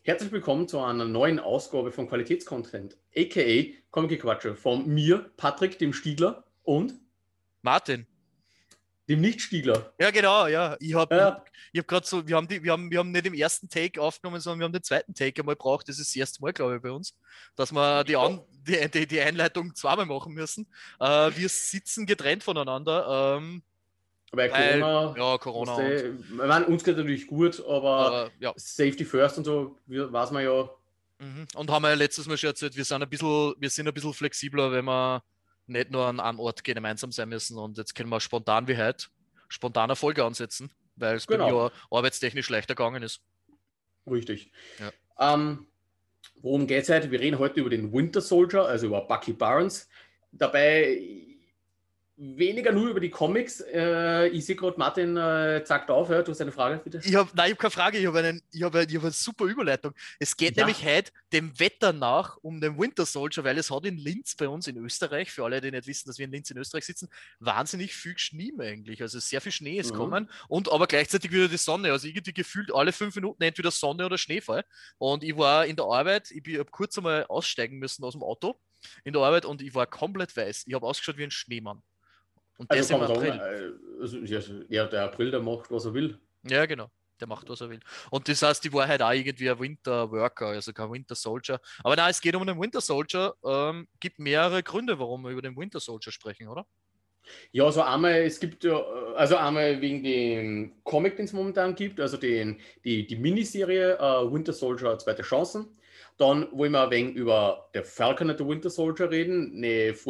Herzlich willkommen zu einer neuen Ausgabe von Qualitätscontent, aka Comic-Quatsche, von mir, Patrick, dem Stiegler und Martin. dem Nicht-Stiegler. Ja, genau, ja. Ja, Ich hab gerade so, wir haben nicht im ersten Take aufgenommen, sondern wir haben den zweiten Take einmal gebraucht. Das ist das erste Mal, glaube ich, bei uns, dass wir ja. die Einleitung zweimal machen müssen. Wir sitzen getrennt voneinander, Weil weil, Corona, ja, was Corona und, der, ich meine, uns geht natürlich gut, aber aber ja. Safety first und so, weiß man ja. Mhm. Und haben wir ja letztes Mal schon erzählt, wir sind ein bisschen flexibler, wenn wir nicht nur an einen Ort gemeinsam sein müssen. Und jetzt können wir spontan wie heute spontan eine Folge ansetzen, weil es bei Genau, mir arbeitstechnisch leichter gegangen ist. richtig. Ja. Ähm, Worum geht es heute? Wir reden heute über den Winter Soldier, also über Bucky Barnes. Dabei weniger nur über die Comics. Ich sehe gerade, Martin zackt auf. Ja, du hast eine Frage, bitte. Nein, ich habe keine Frage, ich hab eine super Überleitung. Es geht nämlich Ja. heute dem Wetter nach um den Winter Soldier, weil es hat in Linz bei uns in Österreich, für alle, die nicht wissen, dass wir in Linz in Österreich sitzen, wahnsinnig viel Schnee eigentlich. Also sehr viel Schnee ist Mhm. kommen und aber gleichzeitig wieder die Sonne. Also irgendwie gefühlt alle 5 Minuten entweder Sonne oder Schneefall. Und ich war in der Arbeit, ich habe kurz einmal aussteigen müssen aus dem Auto in der Arbeit und ich war komplett weiß. Ich habe ausgeschaut wie ein Schneemann. Und Also das kann im man sagen, April. also, ja, der April, der macht, was er will. Ja, genau. Der macht, was er will. Und das heißt, die war halt auch irgendwie ein Winter Worker, also kein Winter Soldier. Aber nein, es geht um den Winter Soldier. Gibt mehrere Gründe, warum wir über den Winter Soldier sprechen, oder? Ja, also einmal, es gibt ja, also einmal wegen dem Comic, den es momentan gibt, also die Miniserie Winter Soldier Zweite Chancen. Dann wollen wir ein wenig über der Falcon and the Winter Soldier reden,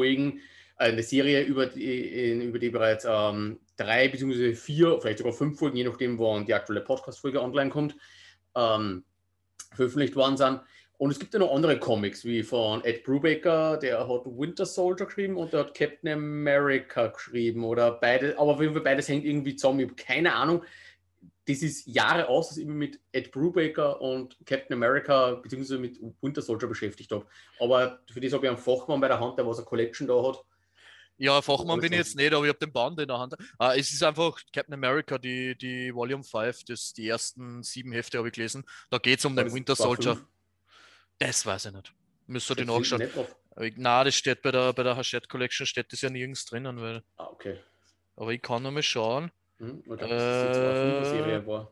eine Serie, über die bereits 3 bzw. 4, vielleicht sogar 5 Folgen, je nachdem, wann die aktuelle Podcast-Folge online kommt, ähm, veröffentlicht worden sind. Und es gibt ja noch andere Comics, wie von Ed Brubaker, der hat Winter Soldier geschrieben und der hat Captain America geschrieben. Oder beide, aber auf jeden Fall beides hängt irgendwie zusammen. Ich habe keine Ahnung. Das ist Jahre aus, dass ich mich mit Ed Brubaker und Captain America bzw. mit Winter Soldier beschäftigt habe. Aber für das habe ich einen Fachmann bei der Hand, der was eine Collection da hat. Ja, Und Fachmann alles bin ich so. jetzt nicht, aber ich habe den Band in der Hand. Es ist einfach Captain America, die Volume 5, die ersten 7 Hefte habe ich gelesen. Da geht es um War den das Winter Soldier. 2,5? Das weiß ich nicht. Müsste die Steht hinten nachschauen. nicht drauf. Na, das steht bei der Hachette Collection, steht das ja nirgends drinnen, Ah, okay. aber ich kann noch mal schauen. Ich glaube, dass das die Äh, 2,5er-Serie war.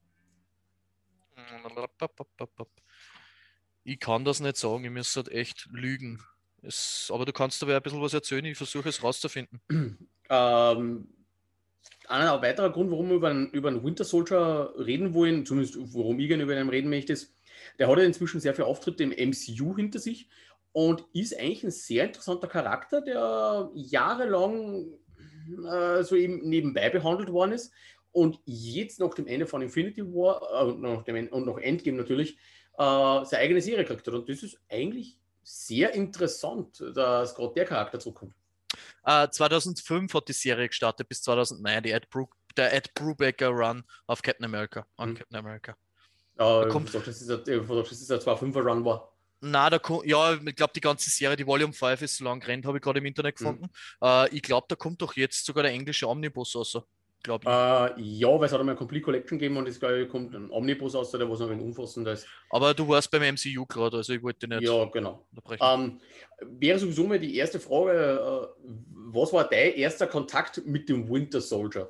Ich kann das nicht sagen, ich müsste halt echt lügen. Aber du kannst aber ein bisschen was erzählen, ich versuche es rauszufinden. Ähm, ein weiterer Grund, warum wir über einen Winter Soldier reden wollen, zumindest warum ich gerne über ihn reden möchte, ist, der hat ja inzwischen sehr viele Auftritte im MCU hinter sich und ist eigentlich ein sehr interessanter Charakter, der jahrelang so eben nebenbei behandelt worden ist und jetzt nach dem Ende von Infinity War und nach Endgame natürlich seine eigene Serie gekriegt hat. Und das ist eigentlich sehr interessant, dass gerade der Charakter zurückkommt. 2005 hat die Serie gestartet bis 2009, der Ed Brubaker Run auf Captain America. An Hm. Captain America. Da Ich kommt, dachte, das ist ein 2,5er Run war. ja, ich glaube, die ganze Serie, die Volume 5 ist so lang gerannt, habe ich gerade im Internet Hm. gefunden. Ich glaube, da kommt doch jetzt sogar der englische Omnibus raus, glaube ich. Ja, weil es hat einmal eine Complete Collection gegeben und es kommt ein Omnibus aus, der was noch ein wenig umfassender ist. Aber du warst beim MCU gerade, also ich wollte nicht Ja, genau. unterbrechen. Wäre sowieso mal die erste Frage, was war dein erster Kontakt mit dem Winter Soldier?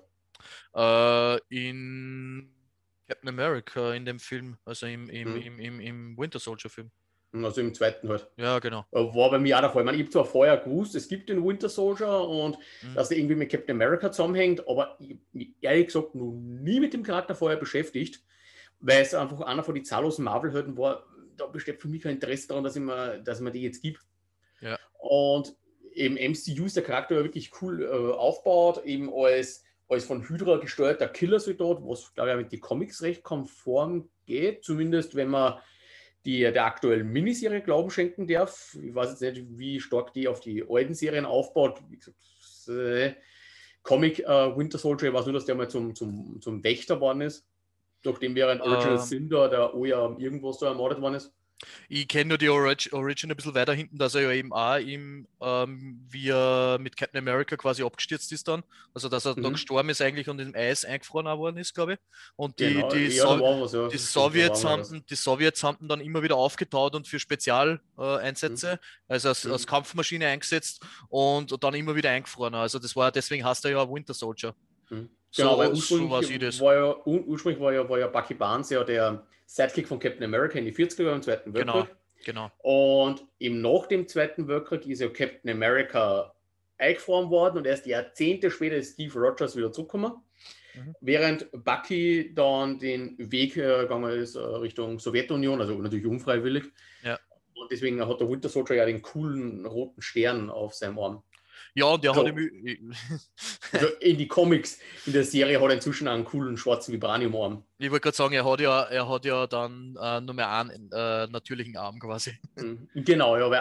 In Captain America, in dem Film, also Hm? im Winter Soldier Film. Also im zweiten halt. Ja, genau. War bei mir auch der Fall. Ich meine, ich habe zwar vorher gewusst, es gibt den Winter Soldier und Mhm. dass der irgendwie mit Captain America zusammenhängt, aber ich habe mich ehrlich gesagt noch nie mit dem Charakter vorher beschäftigt, weil es einfach einer von den zahllosen Marvel-Helden war. Da besteht für mich kein Interesse daran, dass ich mir die jetzt gibt. Ja. Und im MCU ist der Charakter wirklich cool aufgebaut, eben als von Hydra gesteuerter Killersoldat, was, glaube ich, mit den Comics recht konform geht, zumindest wenn man der aktuellen Miniserie Glauben schenken darf. Ich weiß jetzt nicht, wie stark die auf die alten Serien aufbaut. Wie gesagt, Comic Winter Soldier, ich weiß nur, dass der mal zum Wächter geworden ist, nachdem während Original Ähm, Sin da der Oja irgendwas da ermordet worden ist. Ich kenne nur die Origin ein bisschen weiter hinten, dass er ja eben auch wie er mit Captain America quasi abgestürzt ist dann. Also dass er da Mhm. gestorben ist eigentlich und im Eis eingefroren auch worden ist, glaube ich. Und Genau, ja, da war was, ja, stimmt, da war mal was. Die Sowjets haben ihn dann immer wieder aufgetaut und für Spezialeinsätze, Mhm. Einsätze, also als Mhm. Kampfmaschine eingesetzt und dann immer wieder eingefroren. Also das war, deswegen heißt er ja Winter Soldier. Mhm. Genau, weil So war sie das. ursprünglich war ja Bucky Barnes ja der Sidekick von Captain America in die 40er im Zweiten Genau, Weltkrieg. genau. Und eben nach dem Zweiten Weltkrieg ist ja Captain America eingefroren worden und erst Jahrzehnte später ist Steve Rogers wieder zurückgekommen. Mhm. Während Bucky dann den Weg gegangen ist Richtung Sowjetunion, also natürlich unfreiwillig. Ja. Und deswegen hat der Winter Soldier ja den coolen roten Stern auf seinem Arm. Ja, und der hat Also, ihm, also in die Comics, in der Serie hat er inzwischen einen coolen schwarzen Vibranium-Arm. ich wollte gerade sagen, er hat ja dann nur mehr einen natürlichen Arm quasi. Genau, ja,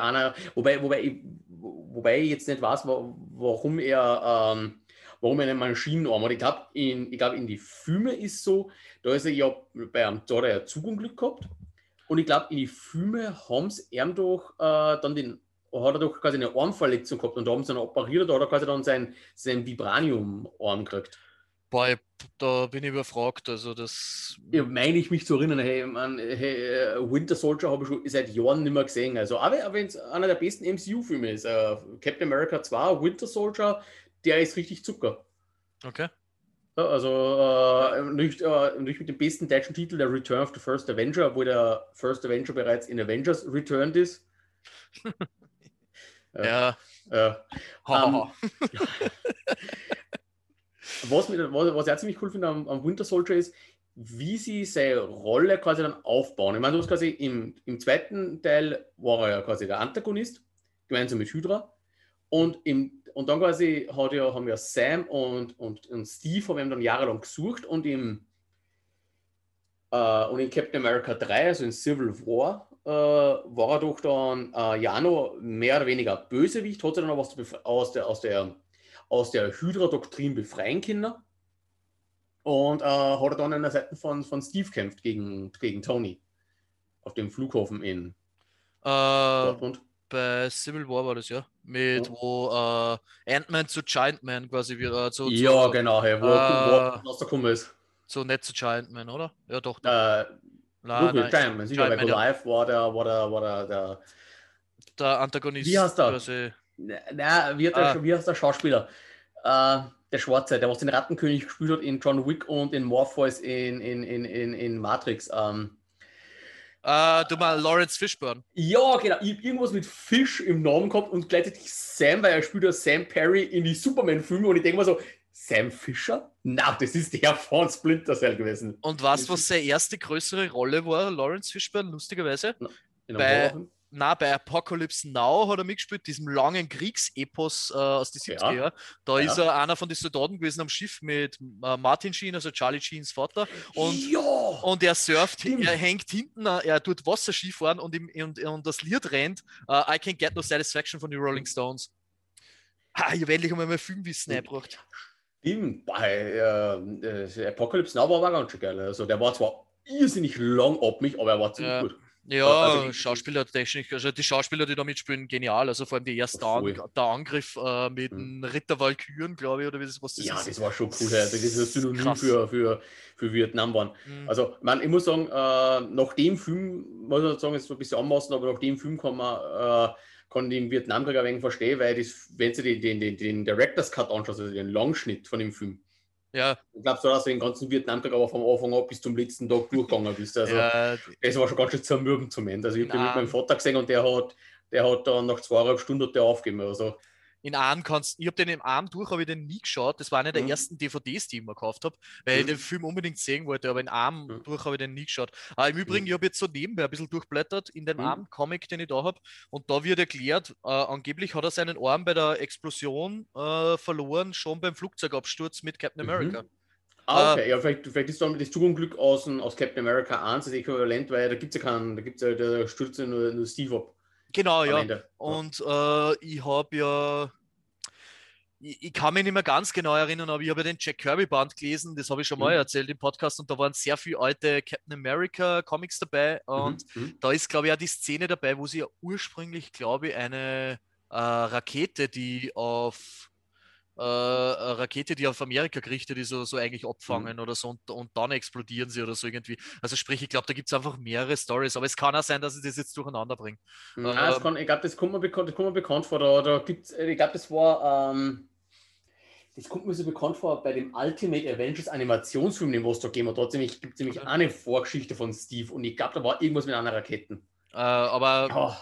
wobei ich jetzt nicht weiß, warum er einen Maschinenarm hat. Ich glaube, in die Filme ist so, da ist er ja da hat er ja Zugunglück gehabt. Und ich glaube, in die Filme haben sie ihm doch hat er doch quasi eine Armverletzung gehabt und da haben sie ihn operiert, da hat er quasi dann sein Vibranium-Arm gekriegt. Boah, da bin ich überfragt. Also das. Ja, meine ich mich zu erinnern, hey, Winter Soldier habe ich schon seit Jahren nicht mehr gesehen. Also, aber wenn es einer der besten MCU-Filme ist, Captain America 2, Winter Soldier, der ist richtig Zucker. Okay. Ja, also Ja. nicht mit dem besten deutschen Titel, der Return of the First Avenger, obwohl der First Avenger bereits in Avengers returned ist. Ja, Ja. ja. Hahaha. Was ich auch ziemlich cool finde am Winter Soldier ist, wie sie seine Rolle quasi dann aufbauen. Ich meine, du hast quasi im zweiten Teil war er ja quasi der Antagonist, gemeinsam mit Hydra. Und dann quasi haben ja Sam und Steve haben ihn dann jahrelang gesucht und in Captain America 3, also in Civil War, war er doch dann ja noch mehr oder weniger Bösewicht, hat sich dann aber aus der Hydra-Doktrin befreien können und hat dann an der Seite von Steve kämpft gegen Tony auf dem Flughafen in Äh, Dortmund. bei Civil War war das ja. Ja, Mit wo Ant-Man zu Giant Man quasi wieder. ja genau, hey, wo er Äh, rausgekommen ist. nicht zu Giant Man, oder? Ja, doch, doch. Äh, Nein, Wirklich, nein. Giant Man, sicher, Giant weil Man, ja. Goliath war der Der wie heißt Antagonist der? quasi. Ah, Wie heißt der Schauspieler? Der Schwarze, der was den Rattenkönig gespielt hat in John Wick und in Morpheus in Matrix. du meinst Lawrence Fishburne. Ja, genau. Ich hab irgendwas mit Fisch im Namen gehabt und gleichzeitig Sam, weil er spielt ja Sam Perry in die Superman-Filme und ich denke mal so, Sam Fisher? Na, das ist der von Splinter Cell gewesen. Und weißt du, was seine erste größere Rolle war, Lawrence Fishburne, lustigerweise? In einem Bei, Horrorfilm? bei Apocalypse Now hat er mitgespielt, diesem langen Kriegsepos aus den 70er Ja, Jahren. Da ist ja. er einer von den Soldaten gewesen am Schiff mit Martin Sheen, also Charlie Sheens Vater. Ja, Und er surft, er stimmt. hängt hinten, er tut Wasserski fahren und das Lied rennt I Can't Get No Satisfaction von den Rolling Stones. Ha, ich habe endlich einmal mein Filmwissen eingebracht. Stimmt. Apocalypse Now war aber ganz schön geil. Also der war zwar irrsinnig lang ab mich, aber er war ziemlich Ja, gut. Also ja, Schauspielertechnik, also die Schauspieler, die da mitspielen, genial. Also vor allem voll. der Angriff mit Hm. dem Ritter Walküren, glaube ich, oder was das Ja, ist. das war schon cool. Also das ist ein Synonym Krass. für Vietnam waren. Mhm. Also, ich muss sagen, nach dem Film, muss ich sagen, ist so ein bisschen anmaßen, aber nach dem Film kann den Vietnamkrieg ein wenig verstehen, weil wenn du den Director's Cut anschaust, also den Langschnitt von dem Film, Ja, ich glaube so, dass du den ganzen Vietnamkrieg aber vom Anfang ab bis zum letzten Tag durchgegangen bist. Also, ja, das war schon ganz schön zermürbend zum Ende. Also, ich in habe den mit meinem einem, Vater gesehen und der hat dann nach 2,5 Stunden der aufgegeben. Also, ich habe den im Arm durch, habe ich den nie geschaut. Das war eine der hm, ersten DVDs, die ich mir gekauft habe, weil ich den hm, Film unbedingt sehen wollte, aber in Arm hm, durch habe ich den nie geschaut. Aber im Übrigen, ich hm, habe jetzt so nebenbei ein bisschen durchblättert in den hm, Arm-Comic, den ich da habe, und da wird erklärt, angeblich hat er seinen Arm bei der Explosion verloren, schon beim Flugzeugabsturz mit Captain America. mhm. Ah, Äh, okay. Ja, vielleicht ist dann das Zugunglück aus Captain America 1 das Äquivalent, weil da gibt es ja keinen, da gibt's ja, da stürzt ja nur Steve ab genau, am ja. Ende. Ja. Und ich habe ja ich kann mich nicht mehr ganz genau erinnern, aber ich habe ja den Jack Kirby-Band gelesen, das habe ich schon mal Mhm. erzählt im Podcast, und da waren sehr viele alte Captain America-Comics dabei, und Mhm. Mhm. da ist, glaube ich, auch die Szene dabei, wo sie ja ursprünglich, glaube ich, eine Rakete, eine Rakete, die auf Amerika gerichtet ist, oder so eigentlich Mhm. abfangen oder so, und dann explodieren sie oder so irgendwie. Also sprich, ich glaube, da gibt es einfach mehrere Stories, aber es kann auch sein, dass ich das jetzt durcheinander bringe. Na, Ähm, ich glaube, das kommt mir bekannt vor. Da gibt's, ich glaube, das kommt mir so bekannt vor bei dem Ultimate Avengers Animationsfilm, den was da gegeben hat. Dort gibt es nämlich okay. eine Vorgeschichte von Steve und ich glaube, da war irgendwas mit einer Raketen. Aber Ja,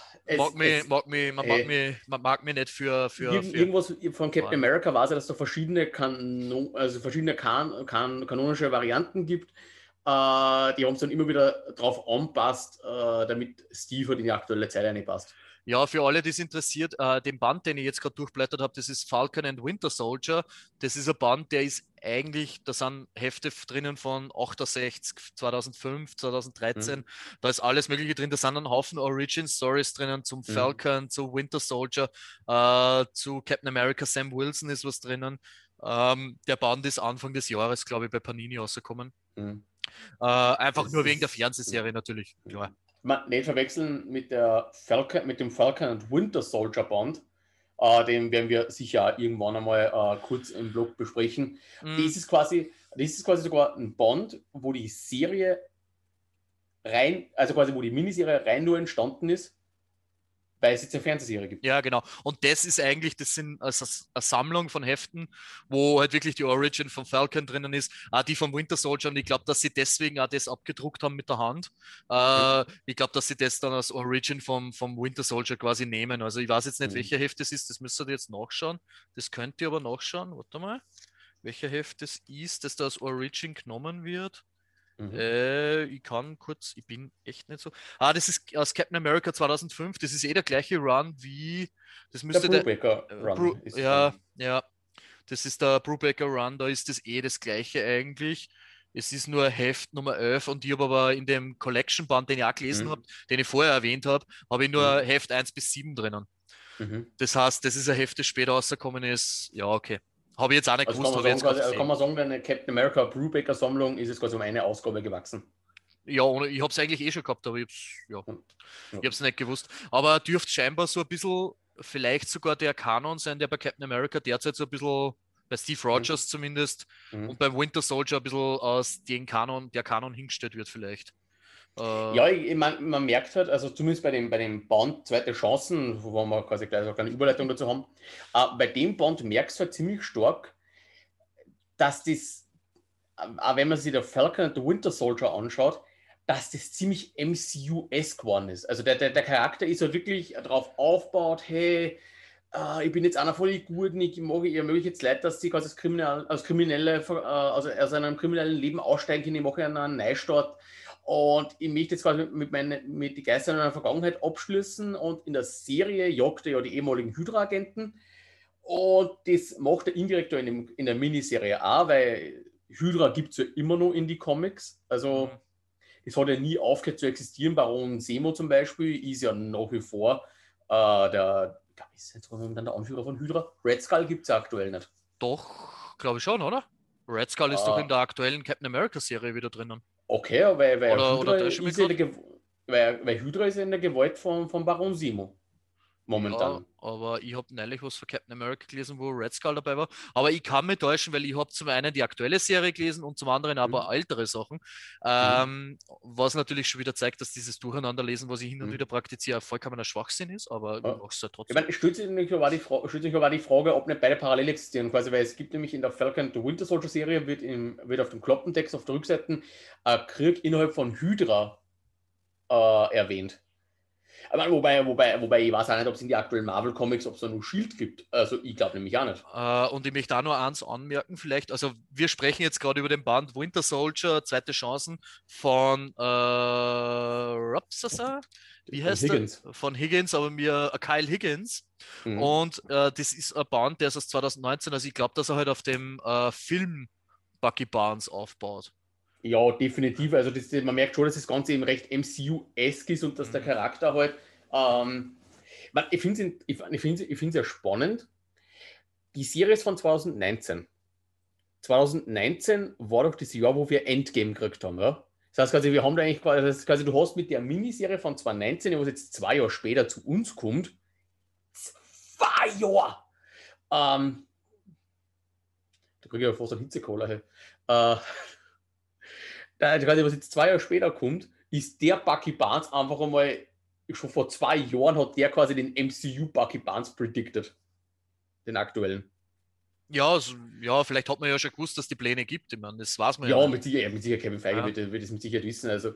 äh, man mag mich nicht für. irgendwas von Captain Marvel. America war es ja, dass es da verschiedene kanonische Varianten gibt. Die haben es dann immer wieder drauf anpasst, damit Steve halt in die aktuelle Zeit reinpasst. Ja, für alle, die es interessiert, den Band, den ich jetzt gerade durchblättert habe, das ist Falcon and Winter Soldier. Das ist ein Band, der ist eigentlich, da sind Hefte drinnen von 68, 2005, Hm? 2013. Da ist alles Mögliche drin. Da sind ein Haufen Origin Stories drinnen zum Hm? Falcon, zu Winter Soldier, zu Captain America. Sam Wilson ist was drinnen. Der Band ist Anfang des Jahres, glaube ich, bei Panini rausgekommen. Hm. Einfach Das nur wegen der ist. Fernsehserie natürlich, klar. Nicht verwechseln mit dem Falcon and Winter Soldier Band. Den werden wir sicher irgendwann einmal kurz im Blog besprechen. Mm, Das ist quasi sogar ein Band, wo die Serie also quasi wo die Miniserie rein nur entstanden ist, weil es jetzt eine Fernsehserie gibt. Ja, genau. Und das ist eigentlich, das sind also eine Sammlung von Heften, wo halt wirklich die Origin von Falcon drinnen ist, auch die vom Winter Soldier. Und ich glaube, dass sie deswegen auch das abgedruckt haben mit der Hand. Hm? Ich glaube, dass sie das dann als Origin vom Winter Soldier quasi nehmen. Also ich weiß jetzt nicht, Hm. welcher Heft das ist, das müsst ihr jetzt nachschauen. Das könnt ihr aber nachschauen. Warte mal. Welcher Heft das ist, das da als Origin genommen wird. Mhm. Ich kann kurz, ich bin echt nicht so. Das ist aus Captain America 2005. Das ist eh der gleiche Run wie, das Der müsste der, Brubaker Run ist es dann. ja, ja, das ist der Brubaker Run, da ist das eh das gleiche eigentlich. Es ist nur Heft Nummer 11, und ich habe aber in dem Collection-Band, den ich auch gelesen habe, Mhm. den ich vorher erwähnt habe, habe ich nur Mhm. Heft 1 bis 7 drinnen. Mhm. Das heißt, das ist ein Heft, das später rausgekommen ist. Ja, okay. Habe ich jetzt auch nicht Also kann gewusst, man habe ich sagen, jetzt gerade kann gesehen. man sagen, deine Captain America Brubaker Sammlung ist jetzt quasi um eine Ausgabe gewachsen. Ja, ich habe es eigentlich eh schon gehabt, aber ja, Ja. Ja. ich habe es nicht gewusst. Aber dürfte scheinbar so ein bisschen, vielleicht sogar der Kanon sein, der bei Captain America derzeit so ein bisschen, bei Steve Mhm. Rogers zumindest, und Mhm. beim Winter Soldier ein bisschen aus dem Kanon, der Kanon hingestellt wird vielleicht. Äh, Ja, man merkt halt, also zumindest bei dem Band Zweite Chancen, wo wir quasi gleich auch eine Überleitung dazu haben, bei dem Band merkst du halt ziemlich stark, dass das, auch wenn man sich der Falcon und der Winter Soldier anschaut, dass das ziemlich MCU-esque geworden ist. Also der Charakter ist halt wirklich darauf aufgebaut, hey, ich bin jetzt einer von den Guten, ihr mögt jetzt leid, dass sie quasi als Kriminelle, also aus einem kriminellen Leben aussteigen können, ich mache einen Neustart und ich möchte jetzt quasi mit die Geister in einer Vergangenheit abschließen und in der Serie jagt er ja die ehemaligen Hydra-Agenten und das macht er indirekt in der Miniserie auch, weil Hydra gibt es ja immer noch in die Comics, mhm. also es hat ja nie aufgehört zu existieren. Baron Zemo zum Beispiel ist ja nach wie vor ist jetzt momentan der Anführer von Hydra. Red Skull gibt es ja aktuell nicht. Doch, glaube ich schon, oder? Red Skull ist doch Äh, in der aktuellen Captain America-Serie wieder drinnen. okay, Oder täusche ich mich gerade? Weil Hydra ist ja in der Gewalt von Baron Zemo Ja, momentan. aber ich habe neulich was von Captain America gelesen, wo Red Skull dabei war. Aber ich kann mich täuschen, weil ich habe zum einen die aktuelle Serie gelesen und zum anderen aber Mhm. ältere Sachen. Mhm. Was natürlich schon wieder zeigt, dass dieses Durcheinanderlesen, was ich hin und Mhm. wieder praktiziere, vollkommener Schwachsinn ist, aber ich Ja. mache es halt Ich trotzdem. meine, stellt sich aber die Frage, ob nicht beide parallel existieren, quasi, weil es gibt nämlich in der Falcon the Winter Soldier Serie wird auf dem Klappentext auf der Rückseite Krieg innerhalb von Hydra erwähnt. Aber wobei ich weiß auch nicht, ob es in die aktuellen Marvel Comics, ob es da nur Shield gibt. Also ich glaube nämlich auch nicht. Und ich möchte auch nur eins anmerken, vielleicht. Also, wir sprechen jetzt gerade über den Band Winter Soldier, zweite Chancen von Robsasa. Wie Von heißt er? Higgins. Von Higgins, aber mir Kyle Higgins. Mhm. Und das ist ein Band, der ist aus 2019. Also, ich glaube, dass er halt auf dem Film Bucky Barnes aufbaut. Ja, definitiv. Also man merkt schon, dass das Ganze eben recht MCU-esque ist und dass der Mhm. Charakter halt. Ich finde es ja spannend, Die Serie ist von 2019. 2019 war doch das Jahr, wo wir Endgame gekriegt haben, ja? Das heißt quasi, wir haben da eigentlich quasi, du hast mit der Miniserie von 2019, was jetzt 2 Jahre später zu uns kommt, 2 Jahre! Da kriege ich ja fast einen Hitzekoller. Hey. Quasi, was jetzt 2 Jahre später kommt, ist der Bucky Barnes einfach einmal, schon vor 2 Jahren hat der quasi den MCU Bucky Barnes predicted. Den aktuellen. Ja, ja, vielleicht hat man ja schon gewusst, dass die Pläne gibt. Ich meine, das weiß man ja ja. Mit Sicherheit, Kevin Feige wird das mit Sicherheit wissen. Also,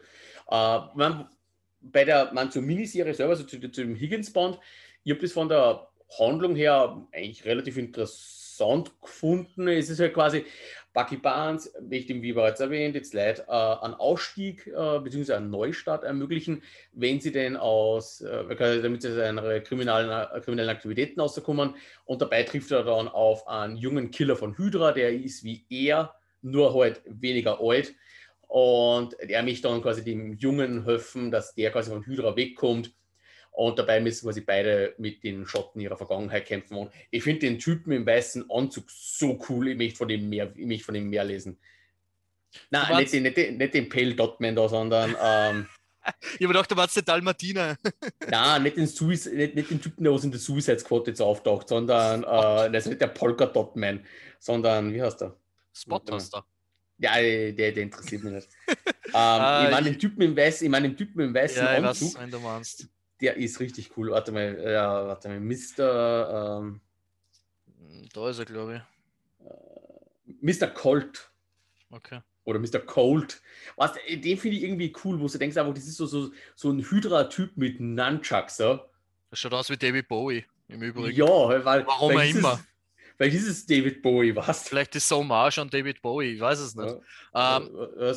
zur Miniserie selber, also zu dem Higgins-Band, ich habe das von der Handlung her eigentlich relativ interessant gefunden. Es ist halt quasi Bucky Barnes, wie bereits erwähnt, jetzt Leute einen Ausstieg bzw. einen Neustart ermöglichen, wenn sie denn damit sie seine kriminellen Aktivitäten rauskommen. Und dabei trifft er dann auf einen jungen Killer von Hydra, der ist wie er, nur halt weniger alt. Und er möchte dann quasi dem Jungen helfen, dass der quasi von Hydra wegkommt. Und dabei müssen quasi beide mit den Schotten ihrer Vergangenheit kämpfen. Und ich finde den Typen im weißen Anzug so cool. Ich möchte von dem mehr lesen. Nein, nicht den Pale Dotman da, sondern. Ich habe gedacht, du warst der Dalmatiner. Nein, nicht den Typen, der aus in der Suicide Squad jetzt auftaucht, sondern das ist nicht der Polka Dotman, sondern wie heißt der? Spot hast du. Ja, der interessiert mich nicht. Ich meine den Typen im weißen ja, Anzug. weiß, wenn du meinst. Der ist richtig cool. Warte mal, Mr. Da ist er, glaube ich. Mr. Colt. Okay. Oder Mr. Colt. Den finde ich irgendwie cool, wo du denkst, einfach, das ist so ein Hydra-Typ mit Nunchucks. Ja? Das schaut aus wie David Bowie im Übrigen. Ja, weil immer. Weil dieses David Bowie, was? Vielleicht ist so Hommage an David Bowie, ich weiß es nicht. Ja,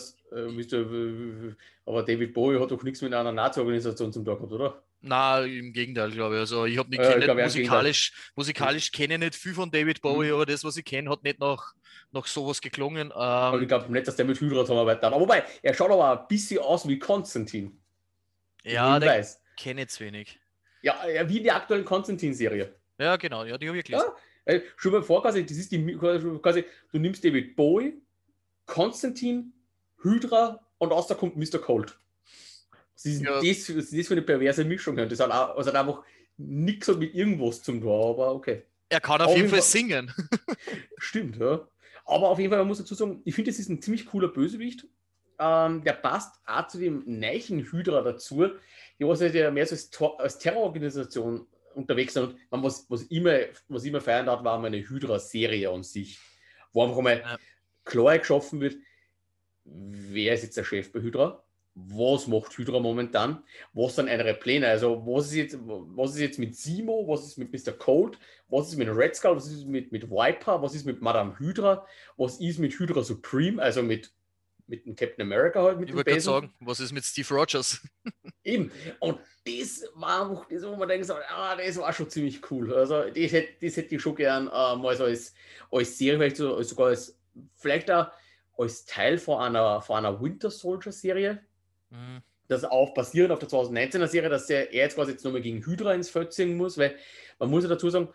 aber David Bowie hat doch nichts mit einer Nazi-Organisation zum Tag gehabt, oder? Nein, im Gegenteil, glaube ich. Also ich habe nicht musikalisch kenne ich nicht viel von David Bowie, aber das, was ich kenne, hat nicht nach sowas geklungen. Aber ich glaube nicht, dass der mit Hydra zusammenarbeitet hat. Aber wobei, er schaut aber ein bisschen aus wie Konstantin. Ja, den kenne ich zu wenig. Ja, wie in der aktuellen Konstantin-Serie. Ja, genau, ja, die habe ich gelesen. Ja, schon mal vor, quasi, das ist quasi, du nimmst David Bowie, Konstantin, Hydra und aus da kommt Mr. Colt. Das ist für eine perverse Mischung. Das hat einfach nichts mit irgendwas zum tun, aber okay. Er kann auf jeden Fall singen. Stimmt, ja. Aber auf jeden Fall, man muss dazu sagen, ich finde, das ist ein ziemlich cooler Bösewicht. Der passt auch zu dem neuen Hydra dazu. Die was ja mehr so als Terrororganisation unterwegs sind. Und was immer feiern hat, war eine Hydra-Serie an sich. Wo einfach mal klar geschaffen wird, wer ist jetzt der Chef bei Hydra? Was macht Hydra momentan? Was sind ihre Pläne? Also, was ist jetzt mit Zemo? Was ist mit Mr. Cold? Was ist mit Red Skull? Was ist mit Viper? Was ist mit Madame Hydra? Was ist mit Hydra Supreme? Also mit dem Captain America halt. Ich wollte gerade sagen, was ist mit Steve Rogers? Eben. Und das war einfach das, wo man denkt, das war schon ziemlich cool. Also, das hätte ich schon gern mal so als Serie, vielleicht auch als Teil von einer Winter Soldier Serie. Das auch basierend auf der 2019er Serie, dass er jetzt quasi jetzt nochmal gegen Hydra ins Feld ziehen muss, weil man muss ja dazu sagen,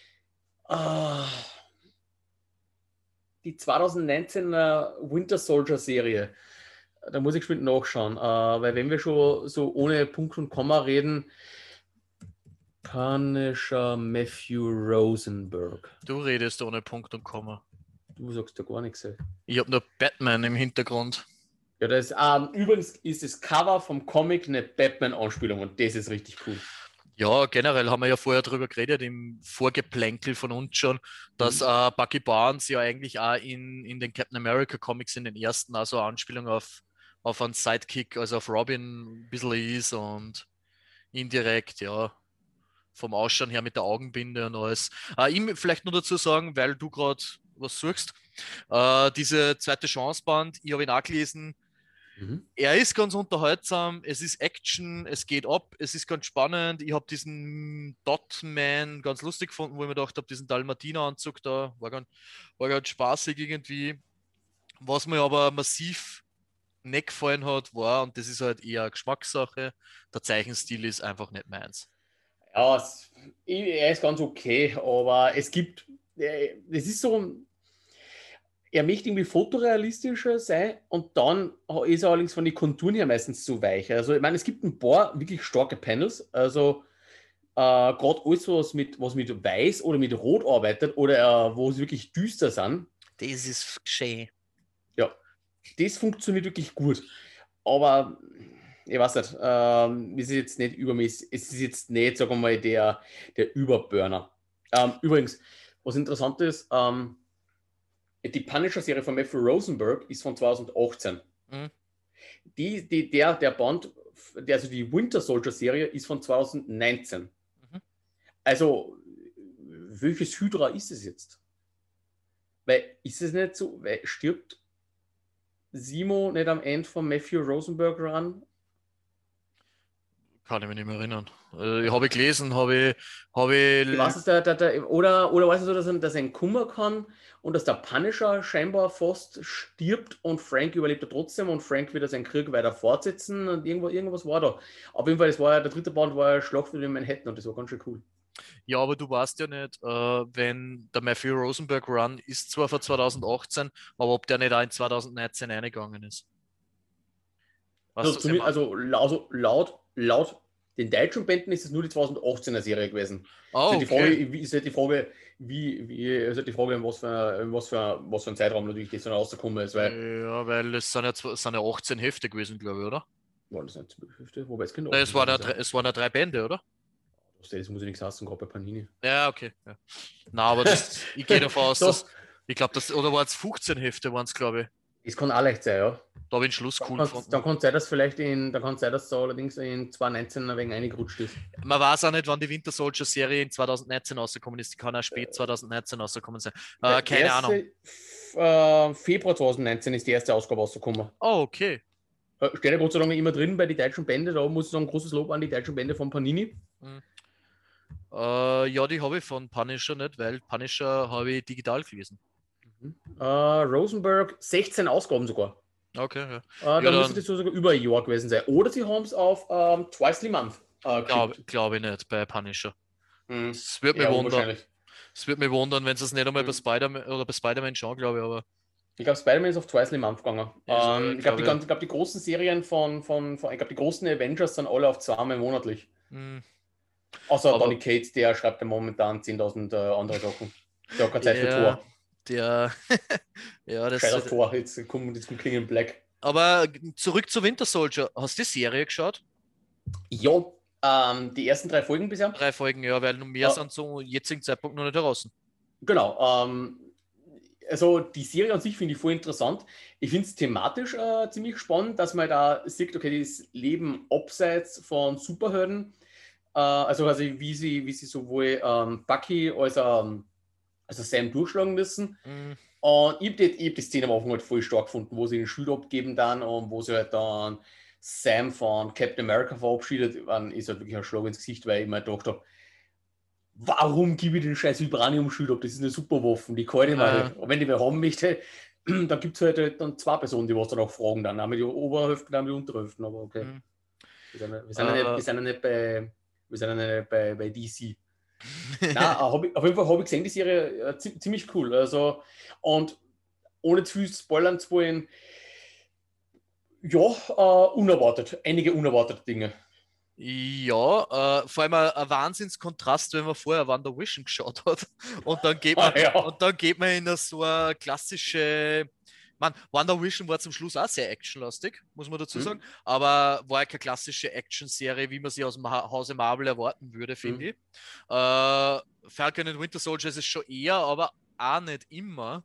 die 2019er Winter Soldier Serie, da muss ich geschwind nachschauen, weil wenn wir schon so ohne Punkt und Komma reden, Punisher Matthew Rosenberg. Du redest ohne Punkt und Komma. Du sagst ja gar nichts. Ey. Ich habe nur Batman im Hintergrund. Ja, übrigens ist das Cover vom Comic eine Batman-Anspielung und das ist richtig cool. Ja, generell haben wir ja vorher darüber geredet, im Vorgeplänkel von uns schon, dass Bucky Barnes ja eigentlich auch in den Captain America Comics in den ersten also eine Anspielung auf einen Sidekick, also auf Robin ein bisschen ist und indirekt, ja, vom Ausschauen her mit der Augenbinde und alles. Ihm vielleicht nur dazu sagen, weil du gerade was suchst, diese zweite Chance-Band, ich habe ihn auch gelesen. Er ist ganz unterhaltsam, es ist Action, es geht ab, es ist ganz spannend. Ich habe diesen Dotman ganz lustig gefunden, wo ich mir gedacht habe, diesen Dalmatiner-Anzug da war ganz spaßig irgendwie. Was mir aber massiv nicht gefallen hat, war, und das ist halt eher eine Geschmackssache, der Zeichenstil ist einfach nicht meins. Ja, er ist ganz okay, aber es gibt das ist so, er möchte irgendwie fotorealistischer sein und dann ist er allerdings von den Konturen her meistens zu weich. Also, ich meine, es gibt ein paar wirklich starke Panels, also gerade alles, was mit Weiß oder mit Rot arbeitet oder wo es wirklich düster sind, Das ist schön. ja, das funktioniert wirklich gut. Aber ich weiß nicht, es ist jetzt nicht übermäßig, es ist jetzt nicht, sagen wir mal, der Überburner. Übrigens, was interessant ist, die Punisher-Serie von Matthew Rosenberg ist von 2018. Mhm. Der Band, also die Winter Soldier-Serie ist von 2019. Mhm. Also, welches Hydra ist es jetzt? Weil, ist es nicht so, weil stirbt Simo nicht am Ende von Matthew Rosenberg Run? Kann ich mich nicht mehr erinnern. Habe ich gelesen, habe Ich weiß ich. es, oder weißt du, dass er einen Kummer kann und dass der Punisher scheinbar fast stirbt und Frank überlebt er trotzdem und Frank wird seinen Krieg weiter fortsetzen und irgendwas war da. Auf jeden Fall, das war ja, der dritte Band war ja Schlacht in Manhattan und das war ganz schön cool. Ja, aber du weißt ja nicht, wenn der Matthew Rosenberg Run ist zwar von 2018, aber ob der nicht auch in 2019 eingegangen ist. Weißt du, was ich meine? Laut den deutschen Bänden ist es nur die 2018er Serie gewesen. Ah, okay. Ist halt die Frage, ist halt die Frage, in was für ein Zeitraum natürlich das dann rausgekommen ist, weil, Ja, weil es sind ja 18 Hefte gewesen, glaube ich, oder? war das nicht 12 Hälfte? Wobei es könnte Nein, 18 gewesen sein. es waren ja 3 Bände, oder? Das muss ja nichts heißen, gerade bei Panini. Ja, okay. Ja. Na, aber ich gehe davon aus, So, ich glaube, oder waren es 15 Hefte, waren es, glaube ich. es kann auch leicht sein, ja. Da habe ich den Schluss cool gefunden. Dann kann es sein, dass dann kann es sein, dass es allerdings in 2019 ein wenig reingerutscht ist. Man weiß auch nicht, wann die Winter Soldier Serie in 2019 rausgekommen ist. Die kann auch spät 2019 rausgekommen sein. Keine Ahnung. Februar 2019 ist die erste Ausgabe rausgekommen. Oh, okay. Steht ja Gott sei Dank immer drin bei den deutschen Bände. Da muss ich sagen, großes Lob an die deutschen Bände von Panini. Ja, die habe ich von Punisher nicht, weil Punisher habe ich digital gelesen. Rosenberg, 16 Ausgaben sogar. Okay, ja. Da Ja, müsste das sogar über ein Jahr gewesen sein. Oder sie haben es auf Twice a Month glaube ich nicht bei Punisher. Mhm. Es wird mich Ja, wundern. wahrscheinlich. Es wird mich wundern, wenn sie es nicht einmal bei Spider-Man oder bei Spider-Man schauen, glaube ich, aber Ich glaube, Spider-Man ist auf Twice a Month gegangen. Also, Ich glaube, die großen Serien ich glaube, die großen Avengers sind alle auf zweimal monatlich. Außer aber Donny Cates, der schreibt ja momentan 10.000 andere Sachen. Der hat keine Zeit für ja, Tor. der, ja, Scheiß auf Tor, jetzt kommt Klingen Black. aber zurück zu Winter Soldier. Hast du die Serie geschaut? Ja, die ersten 3 Folgen bisher. 3 Folgen, ja, weil mehr sind zum jetzigen Zeitpunkt noch nicht draußen. Genau. Also die Serie an sich finde ich voll interessant. Ich finde es thematisch ziemlich spannend, dass man da sieht, okay, das Leben abseits von Superhelden, also wie sie sowohl Bucky als Sam durchschlagen müssen. Und ich hab die Szene am Anfang halt voll stark gefunden, wo sie den Schild abgeben dann und wo sie halt dann Sam von Captain America verabschiedet, ist halt wirklich ein Schlag ins Gesicht, weil ich mir gedacht habe, warum gebe ich den scheiß Vibranium-Schild ab? Das ist eine super Waffe, die kann ich mal. Und wenn ich mehr haben möchte, dann gibt es halt dann 2 Personen, die was dann auch fragen, dann einmal die Oberhälfte, einmal die Unterhälfte, aber okay. Wir sind ja nicht bei DC. Na, auf jeden Fall habe ich gesehen, die Serie ziemlich cool. Also, und ohne zu viel spoilern zu wollen, ja, einige unerwartete Dinge. Ja, vor allem ein Wahnsinnskontrast, wenn man vorher WandaVision geschaut hat und dann geht man in so eine klassische. Man, WandaVision war zum Schluss auch sehr actionlastig, muss man dazu sagen, aber war ja keine klassische Action-Serie, wie man sie aus dem Hause Marvel erwarten würde, finde ich. Falcon and Winter Soldier ist es schon eher, aber auch nicht immer.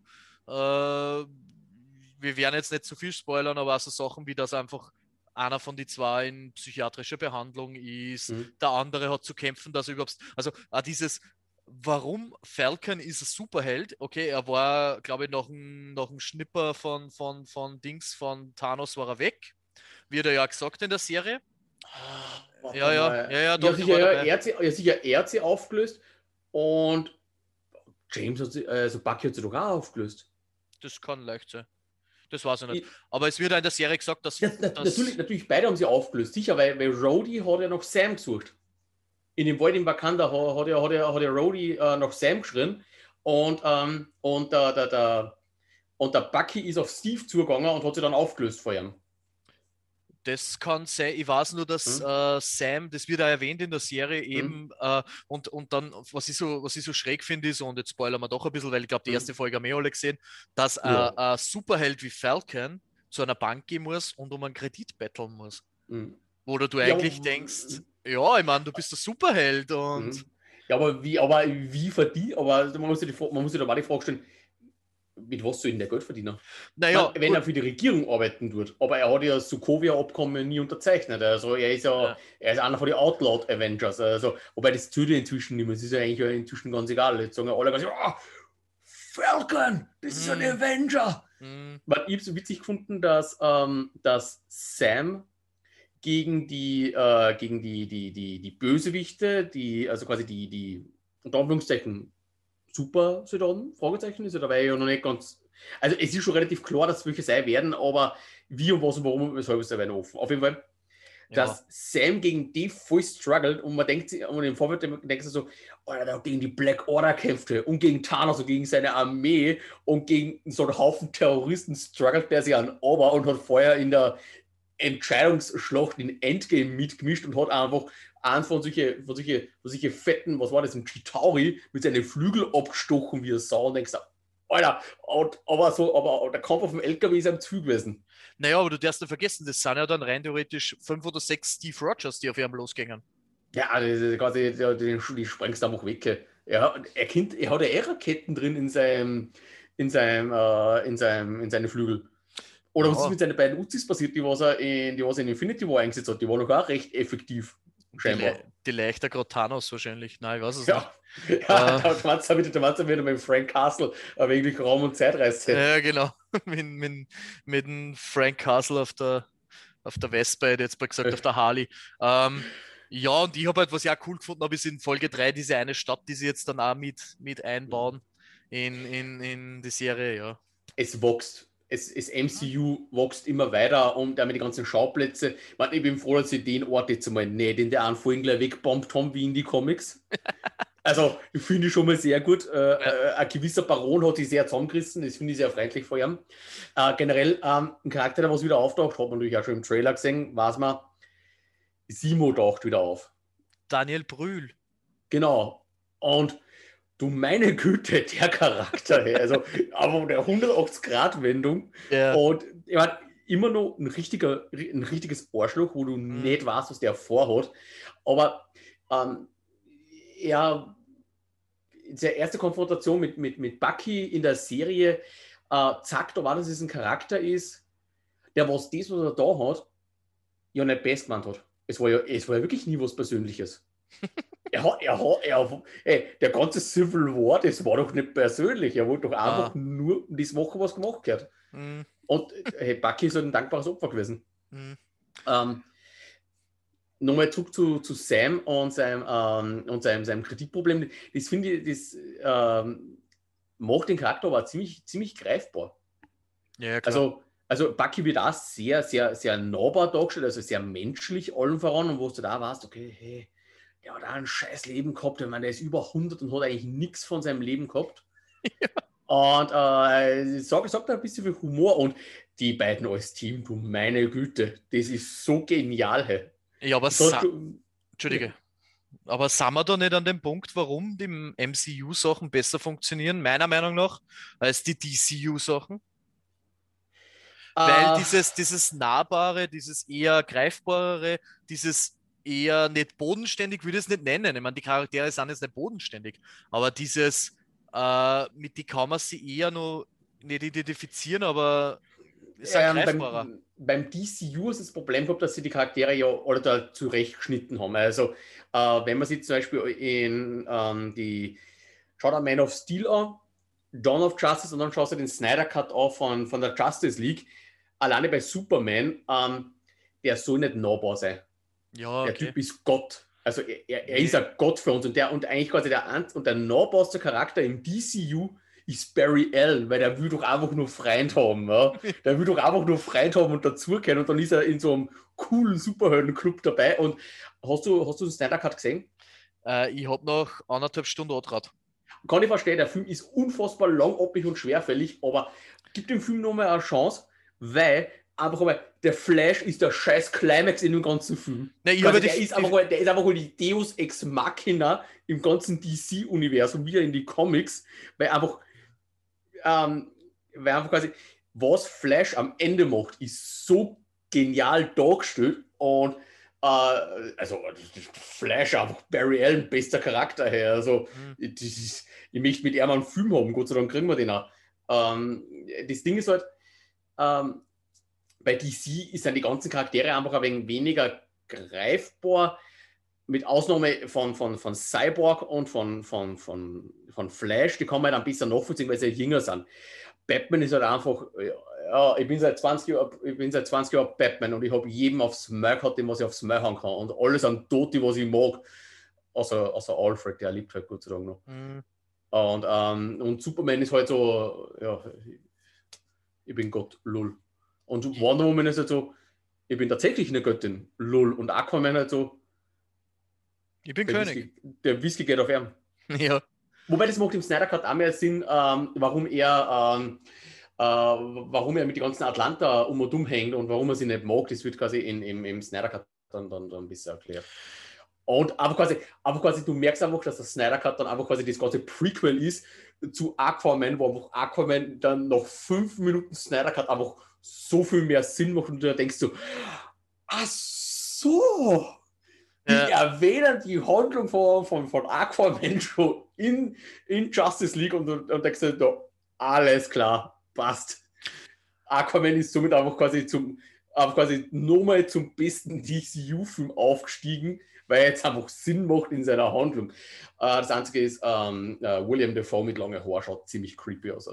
Wir werden jetzt nicht zu viel spoilern, aber auch so Sachen wie das einfach einer von die 2 in psychiatrischer Behandlung ist, der andere hat zu kämpfen, dass er überhaupt, also dieses, warum Falcon ist ein Superheld, okay, er war, glaube ich, nach dem Schnipper von Dings, von Thanos war er weg, wird er ja gesagt in der Serie. Doch, er hat sie aufgelöst und James hat sie, also Bucky hat sie doch auch aufgelöst. Das kann leicht sein. Das weiß ich nicht. Aber es wird ja in der Serie gesagt, dass. Natürlich, beide haben sie aufgelöst. Sicher, weil Rhodey hat ja noch Sam gesucht. In dem Wald in Wakanda hat ja Rhodey nach Sam geschrien. Und der Bucky ist auf Steve zugegangen und hat sich dann aufgelöst vor ihm. Das kann sein. Ich weiß nur, dass Sam, das wird auch erwähnt in der Serie eben, und dann, was ich so schräg finde, ist, und jetzt spoilern wir doch ein bisschen, weil ich glaube, die erste Folge haben wir alle gesehen, dass ein Superheld wie Falcon zu einer Bank gehen muss und um einen Kredit betteln muss. Wo du eigentlich denkst, ja, ich meine, du bist der Superheld und. Ja, aber wie verdient, aber man muss sich da mal die Frage stellen, mit was soll denn der Geld verdienen? Naja, wenn er für die Regierung arbeiten tut. Aber er hat ja das Sokovia-Abkommen nie unterzeichnet. Also er ist einer von den Outlawed Avengers. Also, wobei das zählt ja inzwischen nicht mehr. Es ist ja eigentlich inzwischen ganz egal. Jetzt sagen ja alle ganz, Falcon, das ist ein Avenger. Man hat es witzig gefunden, dass Sam gegen die Bösewichte, also quasi die unter Anführungszeichen Super-Soldaten, Fragezeichen, ist ja dabei ja noch nicht ganz. Also es ist schon relativ klar, dass es welche sein werden, aber wie und was und warum und weshalb ist da werden offen. Auf jeden Fall, dass Sam gegen die voll struggelt und man denkt sich, und im Vorfeld denkt sich so, Alter, gegen die Black Order kämpfte und gegen Thanos und gegen seine Armee und gegen so einen Haufen Terroristen struggelt der sich an Ober und hat vorher in der Entscheidungsschlacht in Endgame mitgemischt und hat einfach einen von solche fetten, was war das, ein Chitauri mit seinen Flügeln abgestochen wie ein Sau und denkst, Alter, aber der Kampf auf dem LKW ist am Zug gewesen. Naja, aber du darfst nicht vergessen, das sind ja dann rein theoretisch 5 oder 6 Steve Rogers, die auf ihm losgingen. Ja, quasi, die sprengst du einfach weg. Er hat ja Raketen drin in seinen Flügel. Oder was ist mit seinen beiden Uzis passiert, die was er in Infinity War eingesetzt hat? Die waren noch auch recht effektiv. Scheinbar. Die leichter gerade Thanos wahrscheinlich. Nein, ich weiß es nicht. Ja, da meinst du wieder mit Frank Castle, aber irgendwie Raum- und Zeitreise. Ja, genau. mit dem Frank Castle auf der Vespa, jetzt mal gesagt, auf der Harley. Ja, und ich habe halt, was ich auch cool gefunden habe, ist in Folge 3 diese eine Stadt, die sie jetzt dann auch mit einbauen in die Serie, ja. Es wächst. Das MCU wächst immer weiter und damit die ganzen Schauplätze. Ich bin froh, dass sie den Ort jetzt mal nicht in der einen Folge gleich wegbombt haben, wie in die Comics. Also, ich finde ich schon mal sehr gut. Ein gewisser Baron hat sich sehr zusammengerissen, das finde ich sehr freundlich vor ihm. Generell, ein Charakter, der was wieder auftaucht, hat man natürlich auch schon im Trailer gesehen, weiß man, Simo taucht wieder auf. Daniel Brühl. Genau. Und du meine Güte, der Charakter, also aber der 180-Grad-Wendung. Ja. Und ich meine, immer noch ein richtiges Arschloch, wo du nicht weißt, was der vorhat. Aber die erste Konfrontation mit Bucky in der Serie zeigt aber, dass es ein Charakter ist, der was er da hat, ja nicht best gemeint hat. Es war ja wirklich nie was Persönliches. Der ganze Civil War, das war doch nicht persönlich. Er wollte doch einfach nur diese Woche was gemacht gehabt. Und Bucky ist halt ein dankbares Opfer gewesen. Nochmal zurück zu Sam und seinem Kreditproblem. Das finde ich, macht den Charakter aber ziemlich greifbar. Ja, klar. Also Bucky wird auch sehr, sehr, sehr nahbar dargestellt, also sehr menschlich allen voran, und wo du da warst, okay, hey, der hat auch ein scheiß Leben gehabt. Ich meine, der ist über 100 und hat eigentlich nichts von seinem Leben gehabt. Ja. Und sagt ein bisschen viel Humor. Und die beiden als Team, du meine Güte, das ist so genial. Hey. Ja, aber Entschuldige. Aber sind wir da nicht an dem Punkt, warum die MCU-Sachen besser funktionieren, meiner Meinung nach, als die DCU-Sachen? Weil dieses Nahbare, dieses eher Greifbarere, dieses eher nicht bodenständig, würde ich es nicht nennen. Ich meine, die Charaktere sind jetzt nicht bodenständig, aber dieses, mit die kann man sie eher noch nicht identifizieren, aber ist greifbarer. Beim DCU ist das Problem gehabt, dass sie die Charaktere ja alle da zurechtgeschnitten haben. Also, wenn man sich zum Beispiel schaut an Man of Steel an, Dawn of Justice, und dann schaust du den Snyder Cut an von der Justice League. Alleine bei Superman, der soll nicht nahbar sein. Ja, okay. Der Typ ist Gott. Also er ist ein Gott für uns. Und eigentlich quasi der nahbarste Charakter im DCU ist Barry Allen, weil der will doch einfach nur Freund haben. Ja? Der will doch einfach nur Freund haben und dazugehören. Und dann ist er in so einem coolen Superheldenclub dabei. Und hast du den Snyder Cut gesehen? Ich habe noch 1,5 Stunden Andraht. kann ich verstehen, der Film ist unfassbar langatmig und schwerfällig, aber gib dem Film nochmal eine Chance, weil einfach mal, der Flash ist der scheiß Climax in dem ganzen Film. Nein, Der ist einfach mal die Deus Ex Machina im ganzen DC-Universum, wieder in die Comics, weil einfach quasi, was Flash am Ende macht, ist so genial dargestellt und also Flash, einfach Barry Allen, bester Charakter her. Also ich möchte mit ihm einen Film haben, Gott sei Dank kriegen wir den auch. Das Ding ist halt, bei DC sind die ganzen Charaktere einfach ein wenig weniger greifbar, mit Ausnahme von Cyborg und von Flash, die kann man halt ein bisschen nachvollziehen, weil sie jünger sind. Batman ist halt einfach, ja, ich bin seit 20 Jahren Batman und ich habe jedem aufs Maul gehabt, den was ich aufs Maul haben kann. Und alle sind tot, die was ich mag. Außer Alfred, der lebt halt Gott sei Dank noch. Und Superman ist halt so, ja, ich bin Gott, lull. Und Wonder Woman ist halt so, ich bin tatsächlich eine Göttin, lull. Und Aquaman halt so, ich bin König. Der Whisky geht auf ihn. Ja. Wobei das macht im Snyder Cut auch mehr Sinn, warum er mit den ganzen Atlanta um und um hängt und warum er sie nicht mag. Das wird quasi im Snyder Cut dann ein bisschen erklärt. Und aber quasi, du merkst einfach, dass der Snyder Cut dann einfach quasi das ganze Prequel ist zu Aquaman, wo einfach Aquaman dann nach 5 Minuten Snyder Cut einfach so viel mehr Sinn macht und du denkst so, ach so, die erwähnen die Handlung von Aquaman schon in Justice League und du denkst dir, no, alles klar, passt. Aquaman ist somit einfach quasi nochmal zum besten DCU-Film aufgestiegen, weil er jetzt einfach Sinn macht in seiner Handlung. Das Einzige ist, William Dafoe mit langen Haaren schaut ziemlich creepy aus.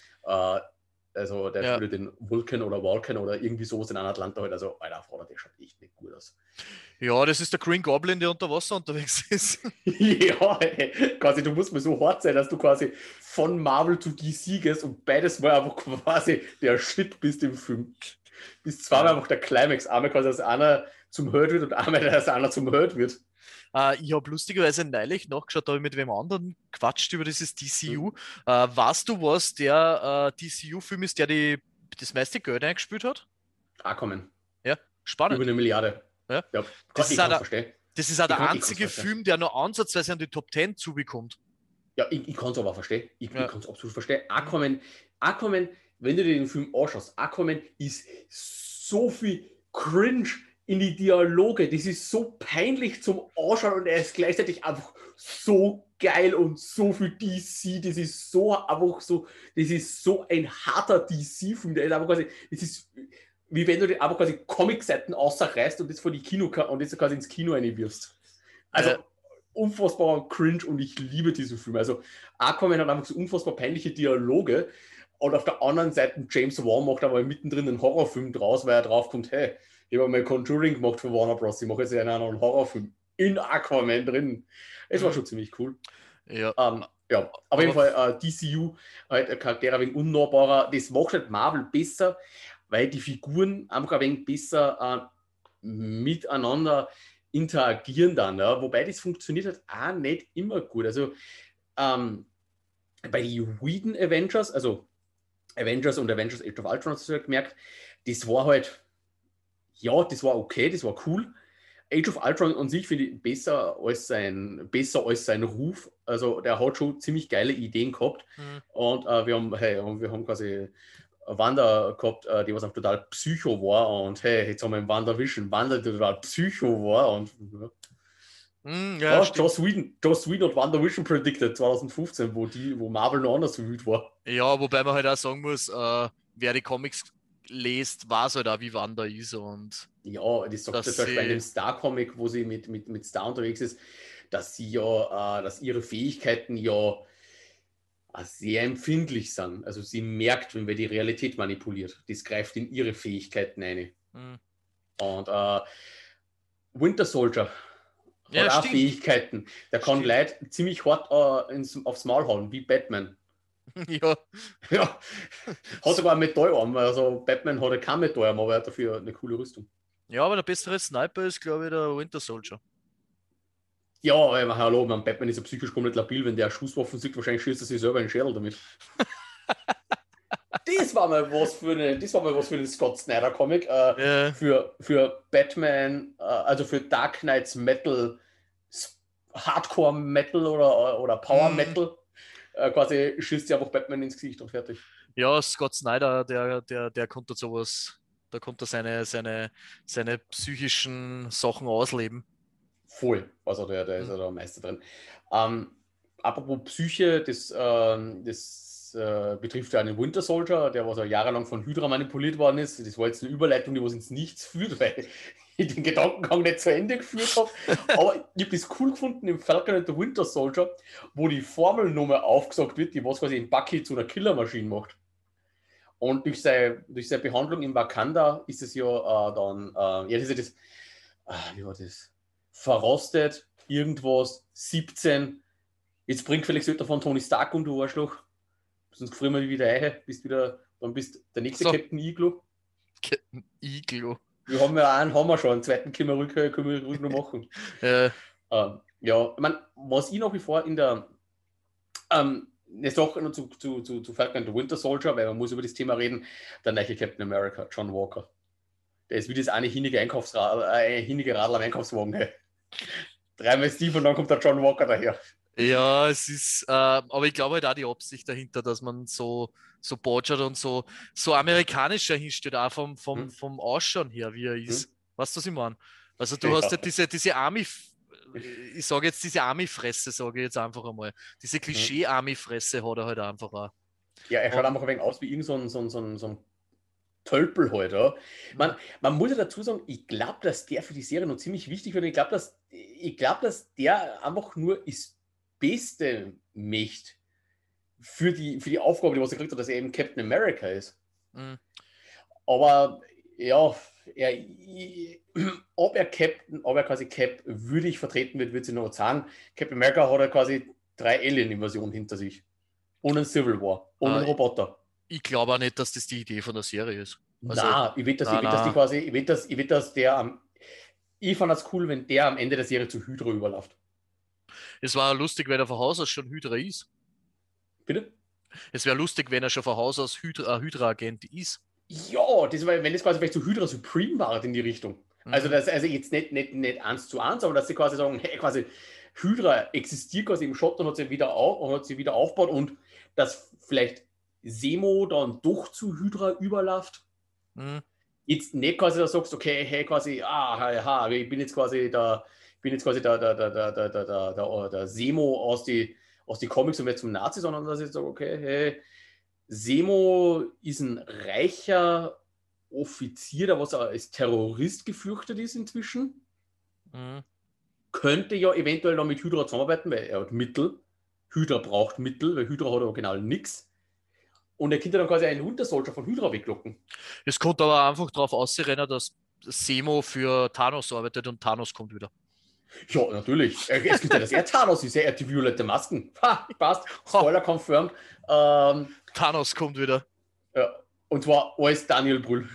Also der spielt den Vulcan oder irgendwie sowas in Atlanta halt. Also, Alter, Vater, der schaut echt nicht gut aus. Ja, das ist der Green Goblin, der unter Wasser unterwegs ist. Ja, quasi, du musst mir so hart sein, dass du quasi von Marvel zu DC gehst und beides mal einfach quasi der Shit bist im Film. Bis zweimal einfach der Climax, einmal quasi, dass einer zum Held wird und einmal, dass einer zum Held wird. Ich habe lustigerweise neulich nachgeschaut, da habe ich mit wem anderen quatscht über dieses DCU. Weißt du, was der DCU-Film ist, der das meiste Geld eingespielt hat? Aquaman. Ja, spannend. Über 1 Milliarde. Ja. Das ist auch der einzige Film, der nur ansatzweise an die Top 10 zubekommt. Ja, ich kann es aber verstehen. Ich kann es absolut verstehen. Aquaman, wenn du dir den Film anschaust, Aquaman ist so viel Cringe in die Dialoge. Das ist so peinlich zum Anschauen und er ist gleichzeitig einfach so geil und so viel DC. Das ist so ein harter DC-Film. Der ist einfach quasi, das ist wie wenn du dir einfach quasi Comic-Seiten ausreißt und das vor die und das quasi ins Kino einwirfst. Also unfassbar cringe und ich liebe diesen Film. Also Aquaman hat einfach so unfassbar peinliche Dialoge und auf der anderen Seite James Wan macht aber mittendrin einen Horrorfilm draus, weil er draufkommt, hey, ich habe mal Conjuring gemacht für Warner Bros. Ich mache jetzt einen anderen Horrorfilm in Aquaman drin. Es war schon ziemlich cool. Ja. Auf jeden Fall DCU, halt Charaktere ein wenig unnahbarer. Das macht halt Marvel besser, weil die Figuren einfach ein wenig besser miteinander interagieren dann. Ja? Wobei das funktioniert halt auch nicht immer gut. Also bei den Whedon Avengers, also Avengers und Avengers Age of Ultron, hast du ja gemerkt, das war halt, ja, das war okay, das war cool. Age of Ultron an sich finde ich besser als sein Ruf. Also der hat schon ziemlich geile Ideen gehabt. Und wir haben quasi Wanda gehabt, die was auch total Psycho war. Und hey, jetzt haben wir im WandaVision Wanda, die total Psycho war. Und Joss Whedon hat WandaVision predicted 2015, wo Marvel noch anders wütend war. Ja, wobei man halt auch sagen muss, wer die Comics lest, weiß halt auch, wie Wanda ist. Und ja, das sagt zum Beispiel in dem Star-Comic, wo sie mit Star unterwegs ist, dass ihre Fähigkeiten ja sehr empfindlich sind. Also sie merkt, wenn wir die Realität manipuliert. Das greift in ihre Fähigkeiten ein. Und Winter Soldier hat auch Fähigkeiten. Der kann Leute ziemlich hart aufs Maul hauen, wie Batman. Ja. Hat sogar einen Metallarm. Also Batman hat keinen Metallarm, aber er hat dafür eine coole Rüstung. Ja, aber der bessere Sniper ist, glaube ich, der Winter Soldier. Ja, hallo, mein Batman ist ja psychisch komplett labil, wenn der Schusswaffen sieht, wahrscheinlich schießt er sich selber in den Schädel damit. Das war mal was für einen Scott Snyder Comic. Ja. Für Batman, also für Dark Knights Metal, Hardcore Metal oder Power Metal. Quasi schießt sie einfach Batman ins Gesicht und fertig. Ja, Scott Snyder, der konnte sowas, da konnte er seine psychischen Sachen ausleben. Voll. Also der ist Hm. ja der Meister drin. Ähm, Apropos Psyche, das betrifft ja einen Winter Soldier, der was ja jahrelang von Hydra manipuliert worden ist. Das war jetzt eine Überleitung, die was ins Nichts führt, weil ich den Gedankengang nicht zu Ende geführt habe. Aber ich habe das cool gefunden im Falcon and the Winter Soldier, wo die Formelnummer aufgesagt wird, die was quasi in Bucky zu einer Killermaschine macht. Und durch seine Behandlung in Wakanda ist es ja ja, das ist ja das, wie war das? Verrostet, irgendwas, 17. Jetzt bringt vielleicht Söder von Tony Stark und du Arschloch. Sonst frieren wir wieder rein, dann bist der nächste So. Captain Iglo. Captain Iglo. Wir haben ja einen, haben wir schon, einen zweiten können wir ruhig noch machen. Ja, ich meine, was ich nach wie vor in der eine Sache noch zu Falcon and the Winter Soldier, weil man muss über das Thema reden, der neue Captain America, John Walker. Der ist wie das eine hinige Radl am Einkaufswagen. Hey. Dreimal Steve und dann kommt der John Walker daher. Ja, es ist, aber ich glaube halt auch die Absicht dahinter, dass man so botschert und so amerikanischer hinstellt, auch vom Ausschauen her, wie er ist. Weißt du, was ich meine? Also du hast ja diese Army, ich sage jetzt diese Army-Fresse, sage ich jetzt einfach einmal. Diese Klischee-Army-Fresse hat er halt einfach auch. Ja, er schaut einfach ein wenig aus wie irgend so ein Tölpel halt. Ja. Man muss ja dazu sagen, ich glaube, dass der für die Serie noch ziemlich wichtig wird. Ich glaube, dass der einfach nur das Beste möchte für die Aufgabe, die was er kriegt, dass er eben Captain America ist. Mhm. Aber ja, ob er quasi Cap würdig vertreten wird, wird sie noch sagen. Captain America hat er quasi 3 Alien-Invasionen hinter sich. Und einen Civil War. Und einen Roboter. Ich glaube auch nicht, dass das die Idee von der Serie ist. Also, ich fand das cool, wenn der am Ende der Serie zu Hydra überläuft. Es war lustig, wenn er von Haus aus schon Hydra ist. Bitte? Es wäre lustig, wenn er schon von Haus aus Hydra-Agent ist. Ja, wenn das quasi vielleicht zu Hydra Supreme war in die Richtung. Also jetzt nicht 1:1, aber dass sie quasi sagen, hey, quasi Hydra existiert quasi im Shot und hat sie wieder aufgebaut und dass vielleicht Zemo dann doch zu Hydra überläuft. Jetzt nicht quasi da sagst, okay, hey, quasi, ich bin jetzt quasi der Zemo aus die Comics und jetzt zum Nazi, sondern dass ich sage, okay, hey, Zemo ist ein reicher Offizier, der was als Terrorist gefürchtet ist inzwischen. Könnte ja eventuell noch mit Hydra zusammenarbeiten, weil er hat Mittel. Hydra braucht Mittel, weil Hydra hat original nichts. Und er könnte dann quasi einen Winter Soldier von Hydra weglocken. Es kommt aber einfach darauf auszurennen, dass Zemo für Thanos arbeitet und Thanos kommt wieder. Ja, natürlich. Es gibt ja, dass er Thanos ist. Er hat die violette Masken. Ha, passt. Spoiler confirmed. Thanos kommt wieder. Ja, und zwar alles Daniel Brühl.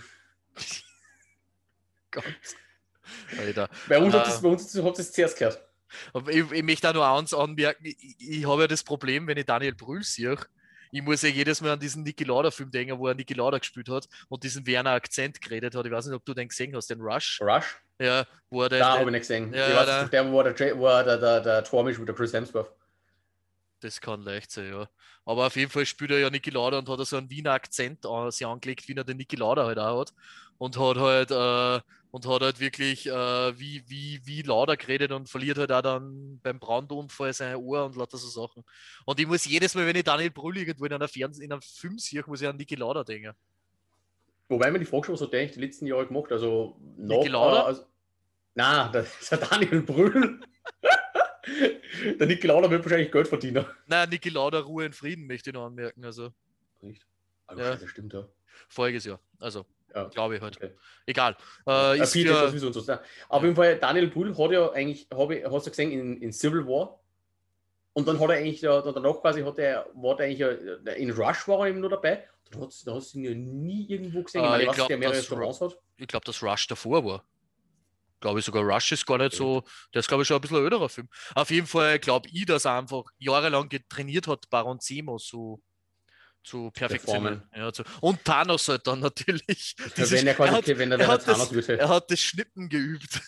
Gott. Alter. Bei uns hat es zuerst gehört. Aber ich möchte auch noch eins anmerken, ich habe ja das Problem, wenn ich Daniel Brühl sehe, ich muss ja jedes Mal an diesen Niki Lauda-Film denken, wo er Niki Lauda gespielt hat und diesen Werner Akzent geredet hat. Ich weiß nicht, ob du den gesehen hast, den Rush. Rush? Ja, wo er da habe ich nicht gesehen. Ja, ich weiß, das ist der, wo der Torm ist mit der Chris Hemsworth. Das kann leicht sein, ja. Aber auf jeden Fall spielt er ja Niki Lauda und hat so einen Wiener Akzent sich angelegt, wie er den Niki Lauda halt auch hat. Und hat halt wirklich wie Lauda geredet und verliert halt auch dann beim Brandunfall sein Ohr und lauter so Sachen. Und ich muss jedes Mal, wenn ich Daniel Brühl irgendwo in einem Film sehe, muss ich an Niki Lauda denken. Wobei mir die Frage schon, was hat der eigentlich die letzten Jahre gemacht? Also Niki Lauda? Nein, das ist der Daniel Brühl. Der Niki Lauda wird wahrscheinlich Geld verdienen. Nein, Niki Lauda, Ruhe und Frieden möchte ich noch anmerken. Also. Nicht? Aber ja. Das stimmt ja. Voriges Jahr. Also, ja. Glaube ich halt. Okay. Egal. Auf jeden Fall, Daniel Brühl hat ja eigentlich, hast du gesehen, in Civil War. Und dann hat er eigentlich, danach quasi, war der eigentlich, in Rush war er eben noch dabei. Da hast du ihn ja nie irgendwo gesehen. Ich glaube, dass Rush davor war. Glaube ich sogar, Rush ist gar nicht so, der ist glaube ich schon ein bisschen ein älterer Film. Auf jeden Fall glaube ich, dass er einfach jahrelang getrainiert hat, Baron Zemo zu perfektionieren. performen. Ja, und Thanos halt dann natürlich. Wenn er quasi, wenn Er er hat Thanos würde. er hat das Schnippen geübt.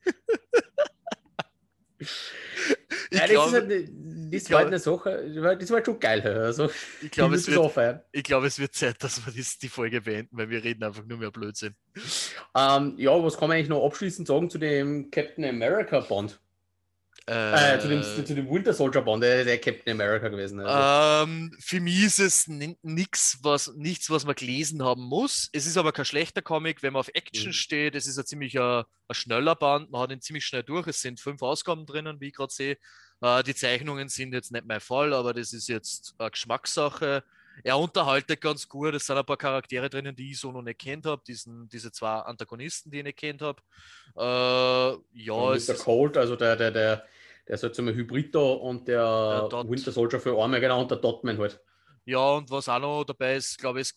Ich Ja, das ist glaube, halt, ich das war halt glaube, eine Sache, das war halt schon geil. Also, ich ich glaube, würde das auch feiern. es wird Zeit, dass wir die Folge beenden, weil wir reden einfach nur mehr Blödsinn. Ja, was kann man eigentlich noch abschließend sagen zu dem Captain America Bond? Zu dem Winter Soldier Bond, der Captain America gewesen. Also. Für mich ist es nichts, was man gelesen haben muss. Es ist aber kein schlechter Comic, wenn man auf Action Mhm. steht. Es ist ein ziemlich ein schneller Band. Man hat ihn ziemlich schnell durch. Es sind 5 Ausgaben drinnen, wie ich gerade sehe. Die Zeichnungen sind jetzt nicht mein Fall, aber das ist jetzt eine Geschmackssache. Er unterhaltet ganz gut. Es sind ein paar Charaktere drinnen, die ich so noch nicht kennt habe. Diese 2 Antagonisten, die ich nicht kennt habe. Ja, Ja, es Mr. ist Cold, also der ist halt so ein Hybrid da und der der Winter Dot. Soldier für Arme, genau, und der Dotman halt. Ja, und was auch noch dabei ist, glaube ich,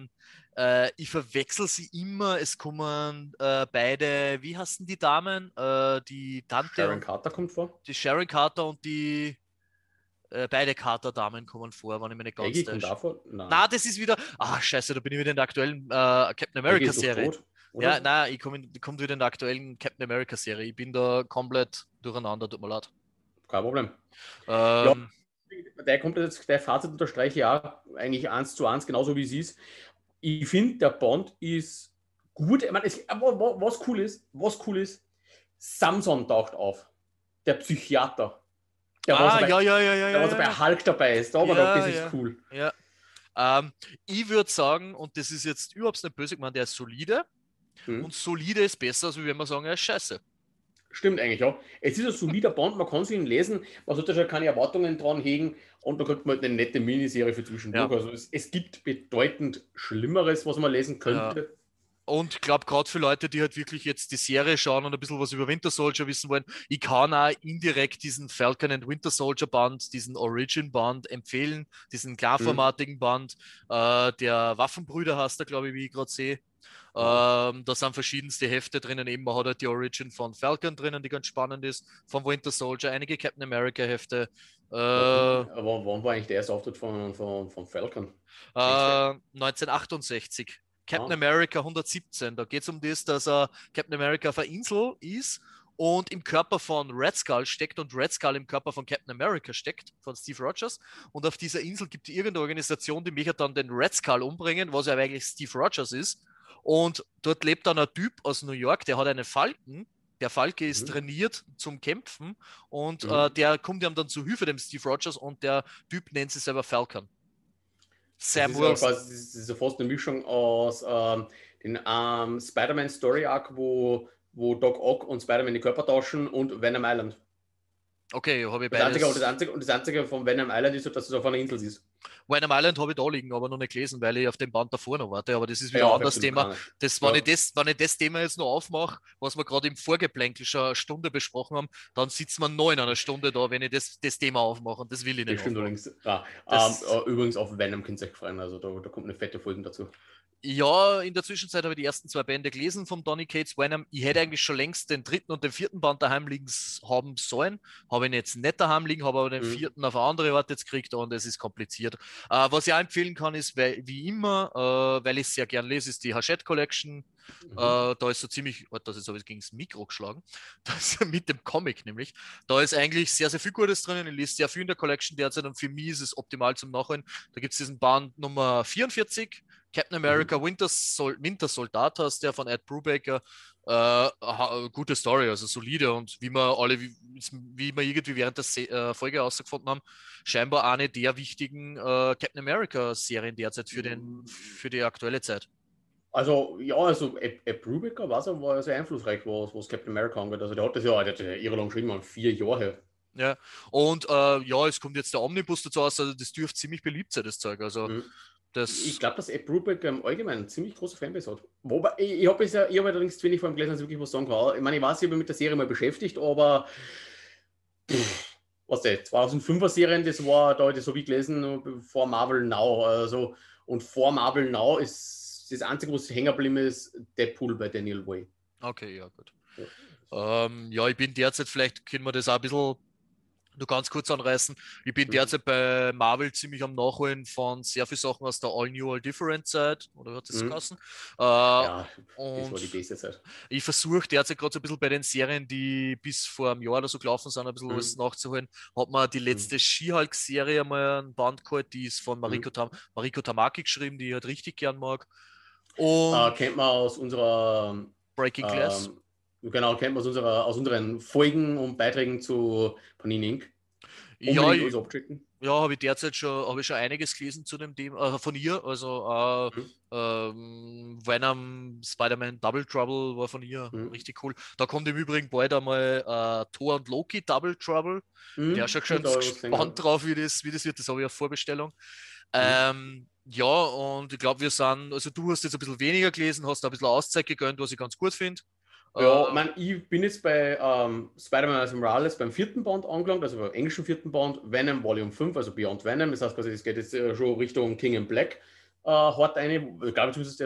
ich verwechsel sie immer, es kommen beide, wie heißen die Damen? Die Tante Sharon und Carter kommt vor. die Sharon Carter und beide Carter-Damen kommen vor, wenn ich mich nicht ganz Peggy kommt täusche. auch vor. Nein. Na, das ist wieder, scheiße, da bin ich wieder in der aktuellen Captain Peggy ist doch America-Serie. tot, Ja, oder? na, kommt wieder in der aktuellen Captain America-Serie. Ich bin da komplett durcheinander, tut mir leid. Kein Problem. Ja, Ähm, der Fazit unterstreiche ich auch eigentlich 1:1, genauso wie sie ist. Ich finde, der Bond ist gut. Ich meine, aber was cool ist, Samson taucht auf. Der Psychiater. Der war so bei, ja, ja, ja, ja, der ja, war so ja, bei ja. Hulk dabei ist. Da haben wir gedacht, Ja, das ist ja, cool. ja. Ich würde sagen, und das ist jetzt überhaupt nicht böse gemeint, der ist solide Hm. und solide ist besser, als wenn man sagen, er ist scheiße. Stimmt eigentlich, ja. Es ist ein solider Bond, man kann sich ihn lesen, man sollte schon keine Erwartungen dran hegen und da kriegt man halt eine nette Miniserie für zwischendurch. Ja, Also es gibt bedeutend Schlimmeres, was man lesen ja. könnte. Und ich glaube, gerade für Leute, die halt wirklich jetzt die Serie schauen und ein bisschen was über Winter Soldier wissen wollen, ich kann auch indirekt diesen Falcon and Winter Soldier Band, diesen Origin Band empfehlen, diesen Hm. klarformatigen Band. Der Waffenbrüder hast du, glaube ich, wie ich gerade sehe. Ja. Da sind verschiedenste Hefte drinnen. Eben, man hat halt die Origin von Falcon drinnen, die ganz spannend ist, von Winter Soldier, einige Captain America Hefte. Aber wann war eigentlich der erste Auftritt von Falcon? Denkst du? 1968. Captain Ah. America 117. Da geht es um das, dass Captain America auf einer Insel ist und im Körper von Red Skull steckt und Red Skull im Körper von Captain America steckt, von Steve Rogers. Und auf dieser Insel gibt es irgendeine Organisation, die möchte dann den Red Skull umbringen, was ja eigentlich Steve Rogers ist. Und dort lebt dann ein Typ aus New York, der hat einen Falken. Der Falke ist Mhm. trainiert zum Kämpfen und Mhm. der kommt ihm dann zu Hilfe, dem Steve Rogers, und der Typ nennt sich selber Falcon. Das Sam ist ja Wilson. quasi, das ist ja fast eine Mischung aus den Spider-Man Story Arc, wo Doc Ock und Spider-Man die Körper tauschen und Venom Island. Okay, habe ich Das beides. einzige, und das einzige von Venom Island ist, dass es auf einer Insel ist. Venom Island habe ich da liegen, aber noch nicht gelesen, weil ich auf dem Band davor noch warte. Aber das ist wieder Ja, ein auf anderes Absolute Thema. Kanne. Wenn Ja, wenn ich das Thema jetzt noch aufmache, was wir gerade im Vorgeplänkel schon eine Stunde besprochen haben, dann sitzen wir noch in einer Stunde da, wenn ich das Thema aufmache. Und das will ich nicht das stimmt aufmachen. allerdings. Ja, Das, übrigens auf Venom könnt ihr euch freuen. Also da kommt eine fette Folge dazu. Ja, in der Zwischenzeit habe ich die ersten 2 Bände gelesen vom Donny Cates Venom. Ich hätte eigentlich schon längst den 3. und den 4. Band daheim liegen haben sollen. Habe ihn jetzt nicht daheim liegen, habe aber den Mhm. 4. auf eine andere Art jetzt gekriegt und es ist kompliziert. Was ich auch empfehlen kann, ist, wie immer, weil ich es sehr gern lese, ist die Hachette Collection. Mhm. Da ist so ziemlich, das ist aber gegen das Mikro geschlagen, das ist mit dem Comic nämlich. Da ist eigentlich sehr, sehr viel Gutes drin. Ich lese sehr viel in der Collection derzeit und für mich ist es optimal zum Nachholen. Da gibt es diesen Band Nummer 44. Captain Mhm. America Winter Soldat hast, der von Ed Brubaker. Gute Story, also solide und wie wir irgendwie während der Folge herausgefunden haben, scheinbar eine der wichtigen Captain America Serien derzeit für die aktuelle Zeit. Also, ja, also Ed Brubaker war sehr einflussreich, was Captain America angeht. Also der hat ja irrelevant geschrieben, 4 Jahre her. Ja, und ja, es kommt jetzt der Omnibus dazu aus, also das dürfte ziemlich beliebt sein, das Zeug. Also Mhm. Ich das, glaube, dass Ed Brubaker im Allgemeinen eine ziemlich große Fanbase hat. Wobei, ich habe allerdings zu wenig von ihm gelesen, dass ich wirklich was sagen kann. Ich meine, ich weiß, ich habe mich mit der Serie mal beschäftigt, aber was der 2005er Serien, das habe ich gelesen vor Marvel Now. Also, und vor Marvel Now ist das Einzige, was hängen geblieben ist, Deadpool bei Daniel Way. okay, ja, gut. Ja. Ja, ich bin derzeit, vielleicht können wir das auch ein bisschen nur ganz kurz anreißen. Ich bin Mhm. derzeit bei Marvel ziemlich am Nachholen von sehr vielen Sachen aus der All New, All Different Zeit, oder hat das so Mhm. geheißen? Ja, das war die Und beste Zeit. ich versuche derzeit gerade so ein bisschen bei den Serien, die bis vor einem Jahr oder so gelaufen sind, ein bisschen alles Mhm. nachzuholen. Hat man die Mhm. letzte She-Hulk-Serie mal einen Band geholt, die ist von Mhm. Mariko Tamaki geschrieben, die ich halt richtig gern mag. Und Kennt man aus unserer, Breaking Glass. ähm, genau, kennt man aus unseren Folgen und Beiträgen zu Panini Inc. Ja, Unbedingt alles abchecken. ja, habe ich schon einiges gelesen zu dem Thema, von ihr. Also Mhm. Venom, Spider-Man Double Trouble war von ihr Mhm. richtig cool. Da kommt im Übrigen bald einmal Thor und Loki Double Trouble. Bin ja Mhm. schon Habe ich da ganz was gesehen gespannt gehabt. drauf, wie das wird. Das habe ich auf Vorbestellung. Mhm. Ja, und ich glaube, also du hast jetzt ein bisschen weniger gelesen, hast da ein bisschen Auszeit gegönnt, was ich ganz gut finde. Ja, ich mein, ich bin jetzt bei Spider-Man Miles Morales beim vierten Band angelangt, also beim englischen vierten Band, Venom Volume 5, also Beyond Venom. Das heißt quasi, es geht jetzt schon Richtung King in Black hart eine. Ich glaube zumindest,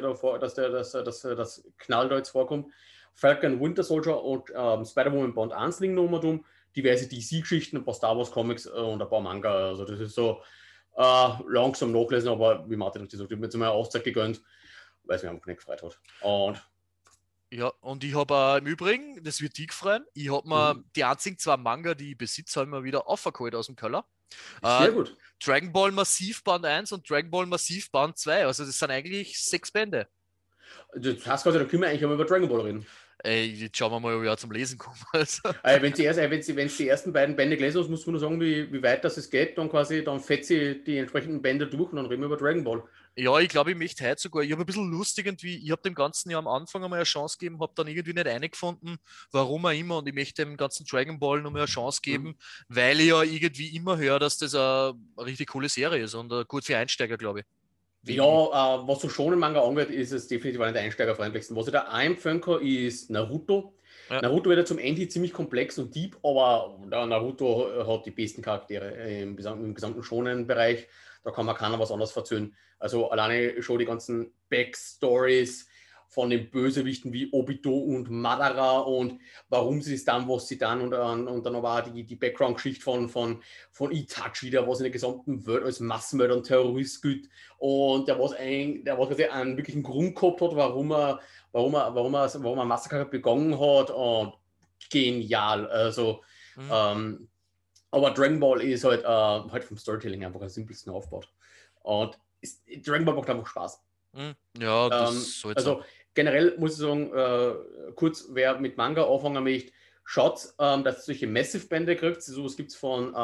das Knall da jetzt vorkommt. Falcon Winter Soldier und Spider-Woman Band 1 liegen noch mal um. Diverse DC-Geschichten, ein paar Star Wars Comics und ein paar Manga. Also das ist so langsam nachlesen, aber wie Martin hat gesagt, ich habe mir jetzt mal eine Auszeit gegönnt, weil es mir einfach nicht gefreut hat. Und Ja, und ich habe im Übrigen, das wird dich freuen, ich habe mir mhm. die einzigen zwei Manga, die ich besitze, habe ich mir wieder aufgeholt aus dem Keller. Äh, Sehr gut. Dragon Ball Massiv Band 1 und Dragon Ball Massiv Band 2. Also das sind eigentlich 6 Bände. Das heißt quasi, dann können wir eigentlich auch über Dragon Ball reden. Jetzt schauen wir mal, ob ich auch zum Lesen komme. Also, Wenn sie die ersten beiden Bände gelesen hast, muss man nur sagen, wie weit das es geht. Dann quasi, dann fetzt sie die entsprechenden Bände durch und dann reden wir über Dragon Ball. ja, ich glaube, ich möchte heute sogar, ich habe ein bisschen lustig irgendwie, ich habe dem ganzen Jahr am Anfang einmal eine Chance gegeben, habe dann irgendwie nicht eingefunden, warum auch immer, und ich möchte dem ganzen Dragon Ball noch mal eine Chance Hm. geben, weil ich ja irgendwie immer höre, dass das eine richtig coole Serie ist und gut für Einsteiger, glaube ich. Ja, Wie, was so schon Manga angeht, ist es definitiv einer der einsteigerfreundlichsten. Was ich da empfehlen kann, ist Naruto. ja. Naruto wird ja zum Ende ziemlich komplex und deep, aber Naruto hat die besten Charaktere im gesamten Shonen-Bereich. Da kann man keiner was anderes erzählen. Also alleine schon die ganzen Backstories von den Bösewichten wie Obito und Madara und warum sie es dann, was sie dann und dann aber auch die Background-Geschichte von Itachi, der was in der gesamten Welt als Massenmörder und Terrorist gilt und der was quasi einen wirklichen Grund gehabt hat, warum er ein Massaker begangen hat. Und genial. Also, Mhm. ähm, aber Dragon Ball ist halt vom Storytelling einfach am simpelsten aufgebaut. Und Dragon Ball macht einfach Spaß. Mhm. Ja, das soll so. Also generell muss ich sagen, kurz, wer mit Manga anfangen möchte, schaut, dass ihr solche Massive-Bände kriegt. Sowas gibt es von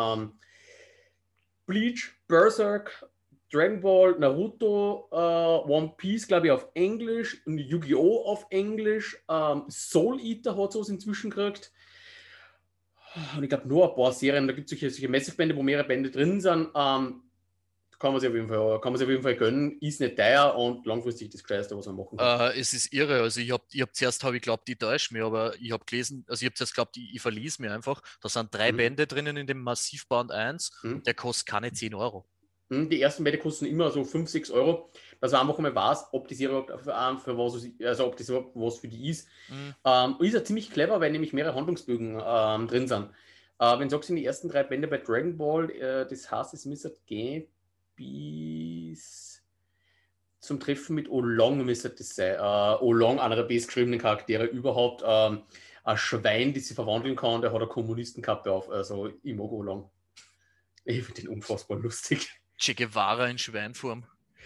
Bleach, Berserk, Dragon Ball, Naruto, One Piece, glaube ich, auf Englisch, und Yu-Gi-Oh! Auf Englisch, Soul Eater hat sowas inzwischen gekriegt. Und ich glaube, nur ein paar Serien, da gibt es solche Massive-Bände, wo mehrere Bände drin sind. Kann man sich auf jeden Fall gönnen, ist nicht teuer und langfristig das Gescheiteste, was man machen kann. Es ist irre. Also ich hab zuerst, habe ich glaubt, die täuscht mir, aber ich habe gelesen, also ich habe zuerst glaubt, ich verließ mir einfach. Da sind 3 Bände Mhm. drinnen in dem Massivband 1 und Mhm. der kostet keine 10 Euro. Die ersten Bände kosten immer so 5, 6 Euro, dass man einfach mal weiß, ob die Serie überhaupt für was, also ob das überhaupt was für die ist. Mhm. Ist ja ziemlich clever, weil nämlich mehrere Handlungsbögen drin sind. Wenn du sagst, in die ersten 3 Bände bei Dragon Ball, das heißt, es müsste gehen bis zum Treffen mit Oolong, müsste das sein. Oolong, einer der bestgeschriebenen Charaktere überhaupt. Ein Schwein, das sie verwandeln kann, der hat eine Kommunistenkappe auf. Also, ich mag Oolong. Ich finde den unfassbar lustig. Che Guevara in Schweinform.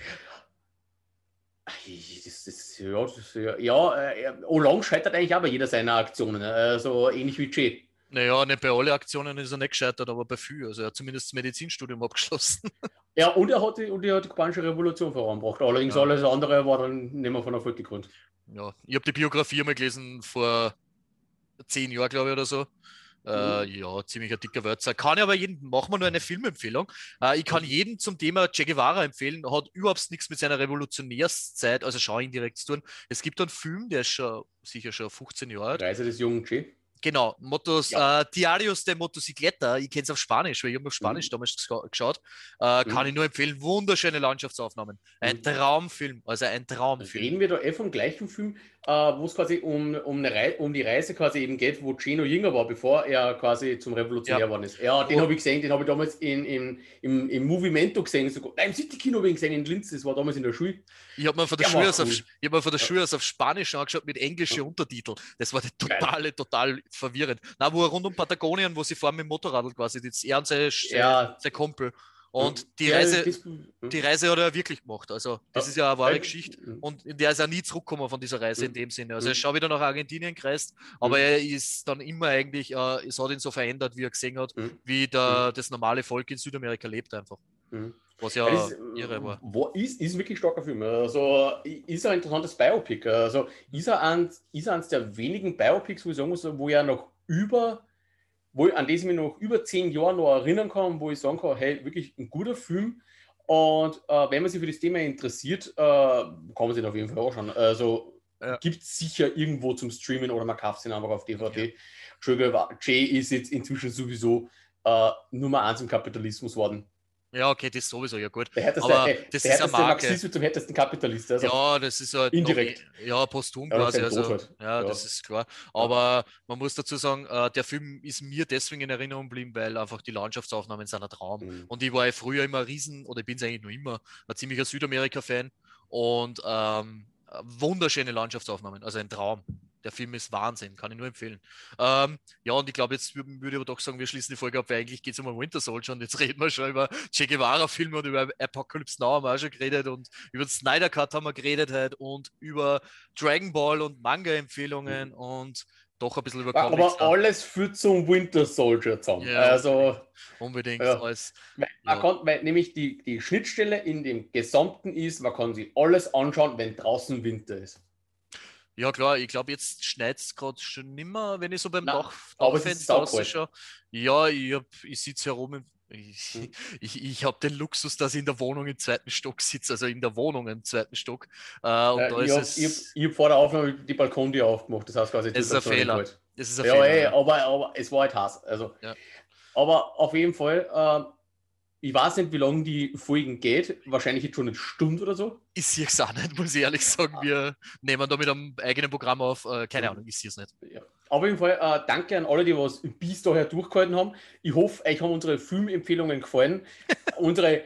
Oolong scheitert eigentlich auch bei jeder seiner Aktionen. So ähnlich wie Jay. Naja, nicht bei allen Aktionen ist er nicht gescheitert, aber bei viel. Also er hat zumindest das Medizinstudium abgeschlossen. Ja, und er hat die kubanische Revolution vorangebracht. Allerdings Ja, alles andere war dann nicht mehr von Erfolg gekrönt. ja. Ich habe die Biografie mal gelesen vor 10 Jahren, glaube ich, oder so. Mhm. Ja, ziemlich ein dicker Wörter. Kann ich aber jeden, machen wir nur eine Filmempfehlung. Ich kann Mhm. jeden zum Thema Che Guevara empfehlen, hat überhaupt nichts mit seiner Revolutionärszeit, also schau indirekt zu tun. Es gibt einen Film, der ist schon sicher schon 15 Jahre alt. Reise des jungen Jay. Genau, Motos, Ja. Diarios de Motocicleta, ich kenne es auf Spanisch, weil ich habe auf Spanisch Mhm. damals geschaut. Kann ich Mhm. nur empfehlen, wunderschöne Landschaftsaufnahmen. Ein Mhm. Traumfilm, also ein Traumfilm. Reden wir da vom gleichen Film? wo es quasi um die Reise quasi eben geht, wo Gino jünger war, bevor er quasi zum Revolutionär geworden ist. Ja, den habe ich gesehen, den habe ich damals im Movimento gesehen, sogar im City-Kino gesehen in Linz, das war damals in der Schule. Ich habe mir von der Schule aus auf Spanisch angeschaut mit englischen Untertiteln. Das war total verwirrend. Na, wo er rund um Patagonien, wo sie fahren mit dem Motorrad quasi, er und sein Kumpel. Und die Reise hat er wirklich gemacht. Also, das ist ja eine wahre Geschichte. Und der ist ja nie zurückgekommen von dieser Reise in dem Sinne. Also, er ist schon wieder nach Argentinien gereist, aber er ist dann immer eigentlich, es hat ihn so verändert, wie er gesehen hat, wie das normale Volk in Südamerika lebt einfach. Was ja irre war. Ist wirklich starker Film. Also, ist ein interessantes Biopic. Also, ist er eins der wenigen Biopics, wo ich sagen muss, wo er noch an das ich mich noch über 10 Jahre noch erinnern kann, wo ich sagen kann, hey, wirklich ein guter Film. Und wenn man sich für das Thema interessiert, kann man sich auf jeden Fall anschauen. Also gibt es sicher irgendwo zum Streamen oder man kauft ihn einfach auf DVD. Ja. Jay ist jetzt inzwischen sowieso Nummer 1 im Kapitalismus worden. Ja, okay, das ist sowieso ja gut. Das ist eine Marke. Marxist zum härtesten Kapitalist. Also ja, das ist halt indirekt. Posthum quasi. Das ist klar. Aber man muss dazu sagen, der Film ist mir deswegen in Erinnerung geblieben, weil einfach die Landschaftsaufnahmen sind ein Traum. Und ich war ja früher immer ich bin es eigentlich noch immer, ein ziemlicher Südamerika-Fan und wunderschöne Landschaftsaufnahmen, also ein Traum. Der Film ist Wahnsinn, kann ich nur empfehlen. Und ich glaube, jetzt würde ich aber doch sagen, wir schließen die Folge ab, weil eigentlich geht es um Winter Soldier und jetzt reden wir schon über Che Guevara-Filme und über Apocalypse Now haben wir auch schon geredet und über den Snyder Cut haben wir geredet halt und über Dragon Ball und Manga-Empfehlungen und doch ein bisschen über Comics. Aber alles führt zum Winter Soldier zusammen. Ja, also unbedingt. Alles. Man kann, nämlich die Schnittstelle in dem Gesamten ist, man kann sich alles anschauen, wenn draußen Winter ist. Ja klar, ich glaube, jetzt schneit es gerade schon nimmer, wenn ich so beim Dachfenster ausschaue. Ja, ich sitze herum. Ich habe den Luxus, dass ich in der Wohnung im 2. Stock sitze, also in der Wohnung im 2. Stock. Ich habe vor der Aufnahme die Balkontür aufgemacht, das heißt quasi... Das ist ein Fehler. Das ist ein Fehler. Aber es war halt heiß. Also. Ja. Aber auf jeden Fall... ich weiß nicht, wie lange die Folgen geht. Wahrscheinlich jetzt schon eine Stunde oder so. Ich sehe es auch nicht, muss ich ehrlich sagen. Wir nehmen da mit einem eigenen Programm auf. Keine Ahnung, ich sehe es nicht. Ja. Auf jeden Fall danke an alle, die was bis daher durchgehalten haben. Ich hoffe, euch haben unsere Filmempfehlungen gefallen. Unsere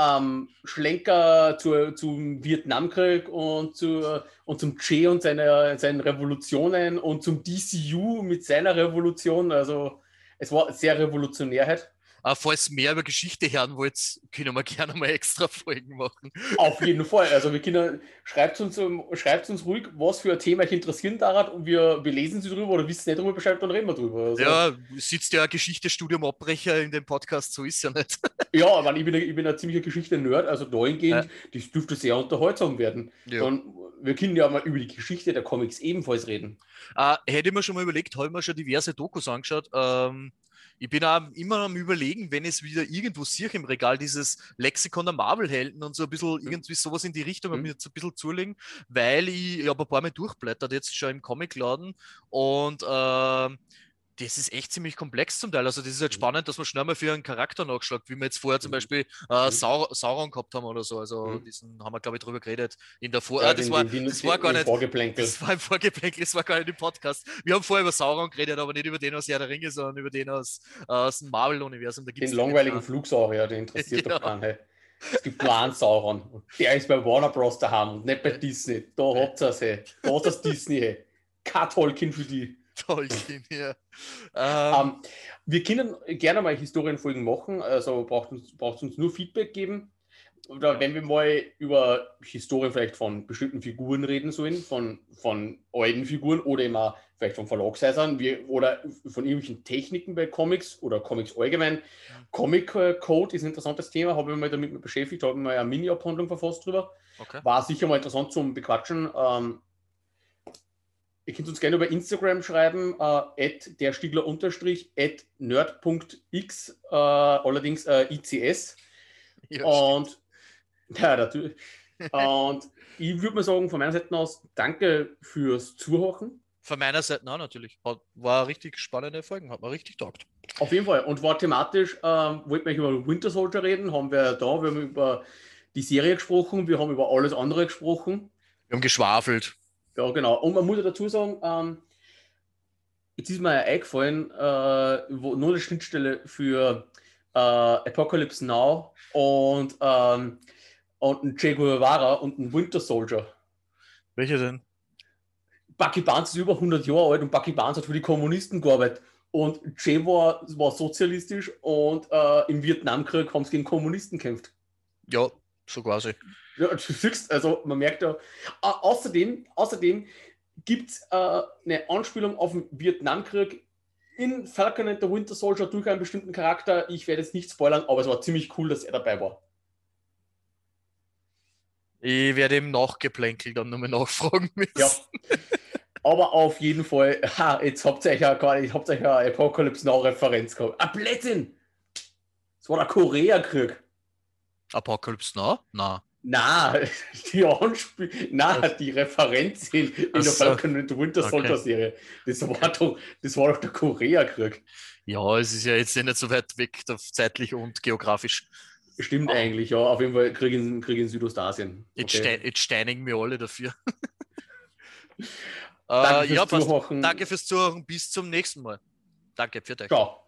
Schlenker zum Vietnamkrieg und zum Che und seinen Revolutionen und zum DCU mit seiner Revolution. Also es war sehr revolutionär halt. Falls mehr über Geschichte hören wollt, können wir gerne mal extra Folgen machen. Auf jeden Fall. Also schreibt uns ruhig, was für ein Thema euch interessieren daran und wir lesen sie drüber oder wissen nicht drüber Bescheid, dann reden wir drüber. Also, ja, sitzt ja ein Geschichtestudium-Abbrecher in dem Podcast, so ist ja nicht. Ja, aber ich bin ein ziemlicher Geschichte-Nerd, also dahingehend, das dürfte sehr unterhaltsam werden. Ja. Und wir können ja mal über die Geschichte der Comics ebenfalls reden. Hätte ich mir schon mal überlegt, habe ich mir schon diverse Dokus angeschaut. Ich bin auch immer am Überlegen, wenn es wieder irgendwo sehe im Regal, dieses Lexikon der Marvel-Helden und so ein bisschen irgendwie sowas in die Richtung mir jetzt ein bisschen zulegen, weil ich habe ein paar Mal durchblättert jetzt schon im Comicladen und das ist echt ziemlich komplex zum Teil. Also das ist halt spannend, dass man schnell mal für einen Charakter nachschlägt, wie wir jetzt vorher zum Beispiel Sauron gehabt haben oder so. Also diesen haben wir, glaube ich, drüber geredet. In der das war gar nicht Das war im Vorgeplänkel, das war gar nicht im Podcast. Wir haben vorher über Sauron geredet, aber nicht über den aus Herr der Ringe, sondern über den aus dem Marvel-Universum. Den langweiligen Flugsaurier, der interessiert doch keinen. Hey. Es gibt nur einen Sauron. Der ist bei Warner Bros. Daheim und nicht bei Disney. Da habt ihr es, hey. Da ist das Disney, hey. Kein Tolkien für die. Tolkien, ja. Wir können gerne mal Historienfolgen machen, also braucht uns nur Feedback geben. Oder wenn wir mal über Historien vielleicht von bestimmten Figuren reden sollen, von alten Figuren oder immer vielleicht von Verlagshäusern oder von irgendwelchen Techniken bei Comics oder Comics allgemein. Comic Code ist ein interessantes Thema, habe ich mich damit beschäftigt, habe mal eine Mini-Abhandlung verfasst drüber. Okay. War sicher mal interessant zum Bequatschen. Ihr könnt uns gerne über Instagram schreiben, @derstiegler_, @nerd.x, allerdings ICS. Ja, und ja, natürlich. Und ich würde mal sagen, von meiner Seite aus, danke fürs Zuhören. Von meiner Seite auch natürlich. War richtig spannende Folgen, hat mir richtig taugt. Auf jeden Fall. Und war thematisch, wollten wir über Winter Soldier reden, wir haben über die Serie gesprochen, wir haben über alles andere gesprochen. Wir haben geschwafelt. Ja, genau. Und man muss ja dazu sagen, jetzt ist mir ja eingefallen, wo nur eine Schnittstelle für Apocalypse Now und ein Che Guevara und ein Winter Soldier. Welche denn? Bucky Barnes ist über 100 Jahre alt und Bucky Barnes hat für die Kommunisten gearbeitet. Und Che war sozialistisch und im Vietnamkrieg haben sie gegen Kommunisten gekämpft. Ja, so quasi. Ja, du siehst, also man merkt ja. Außerdem gibt es eine Anspielung auf den Vietnamkrieg in Falcon and the Winter Soldier durch einen bestimmten Charakter. Ich werde jetzt nicht spoilern, aber es war ziemlich cool, dass er dabei war. Ich werde im Nachgeplänkel dann nochmal nachfragen müssen. Ja. Aber auf jeden Fall, jetzt habt ihr euch ja Apocalypse Now Referenz gehabt. Blödsinn! Das war der Koreakrieg. Apocalypse Now? Na. Die Referenz in der Falcon and the Winter Soldier Serie. Das war doch der Koreakrieg. Ja, es ist ja jetzt nicht so weit weg, zeitlich und geografisch. Stimmt eigentlich, ja. Auf jeden Fall Krieg in Südostasien. Okay. Jetzt steinigen wir alle dafür. Danke fürs Zuhören. Danke fürs Zuhören. Bis zum nächsten Mal. Danke, für euch. Ciao.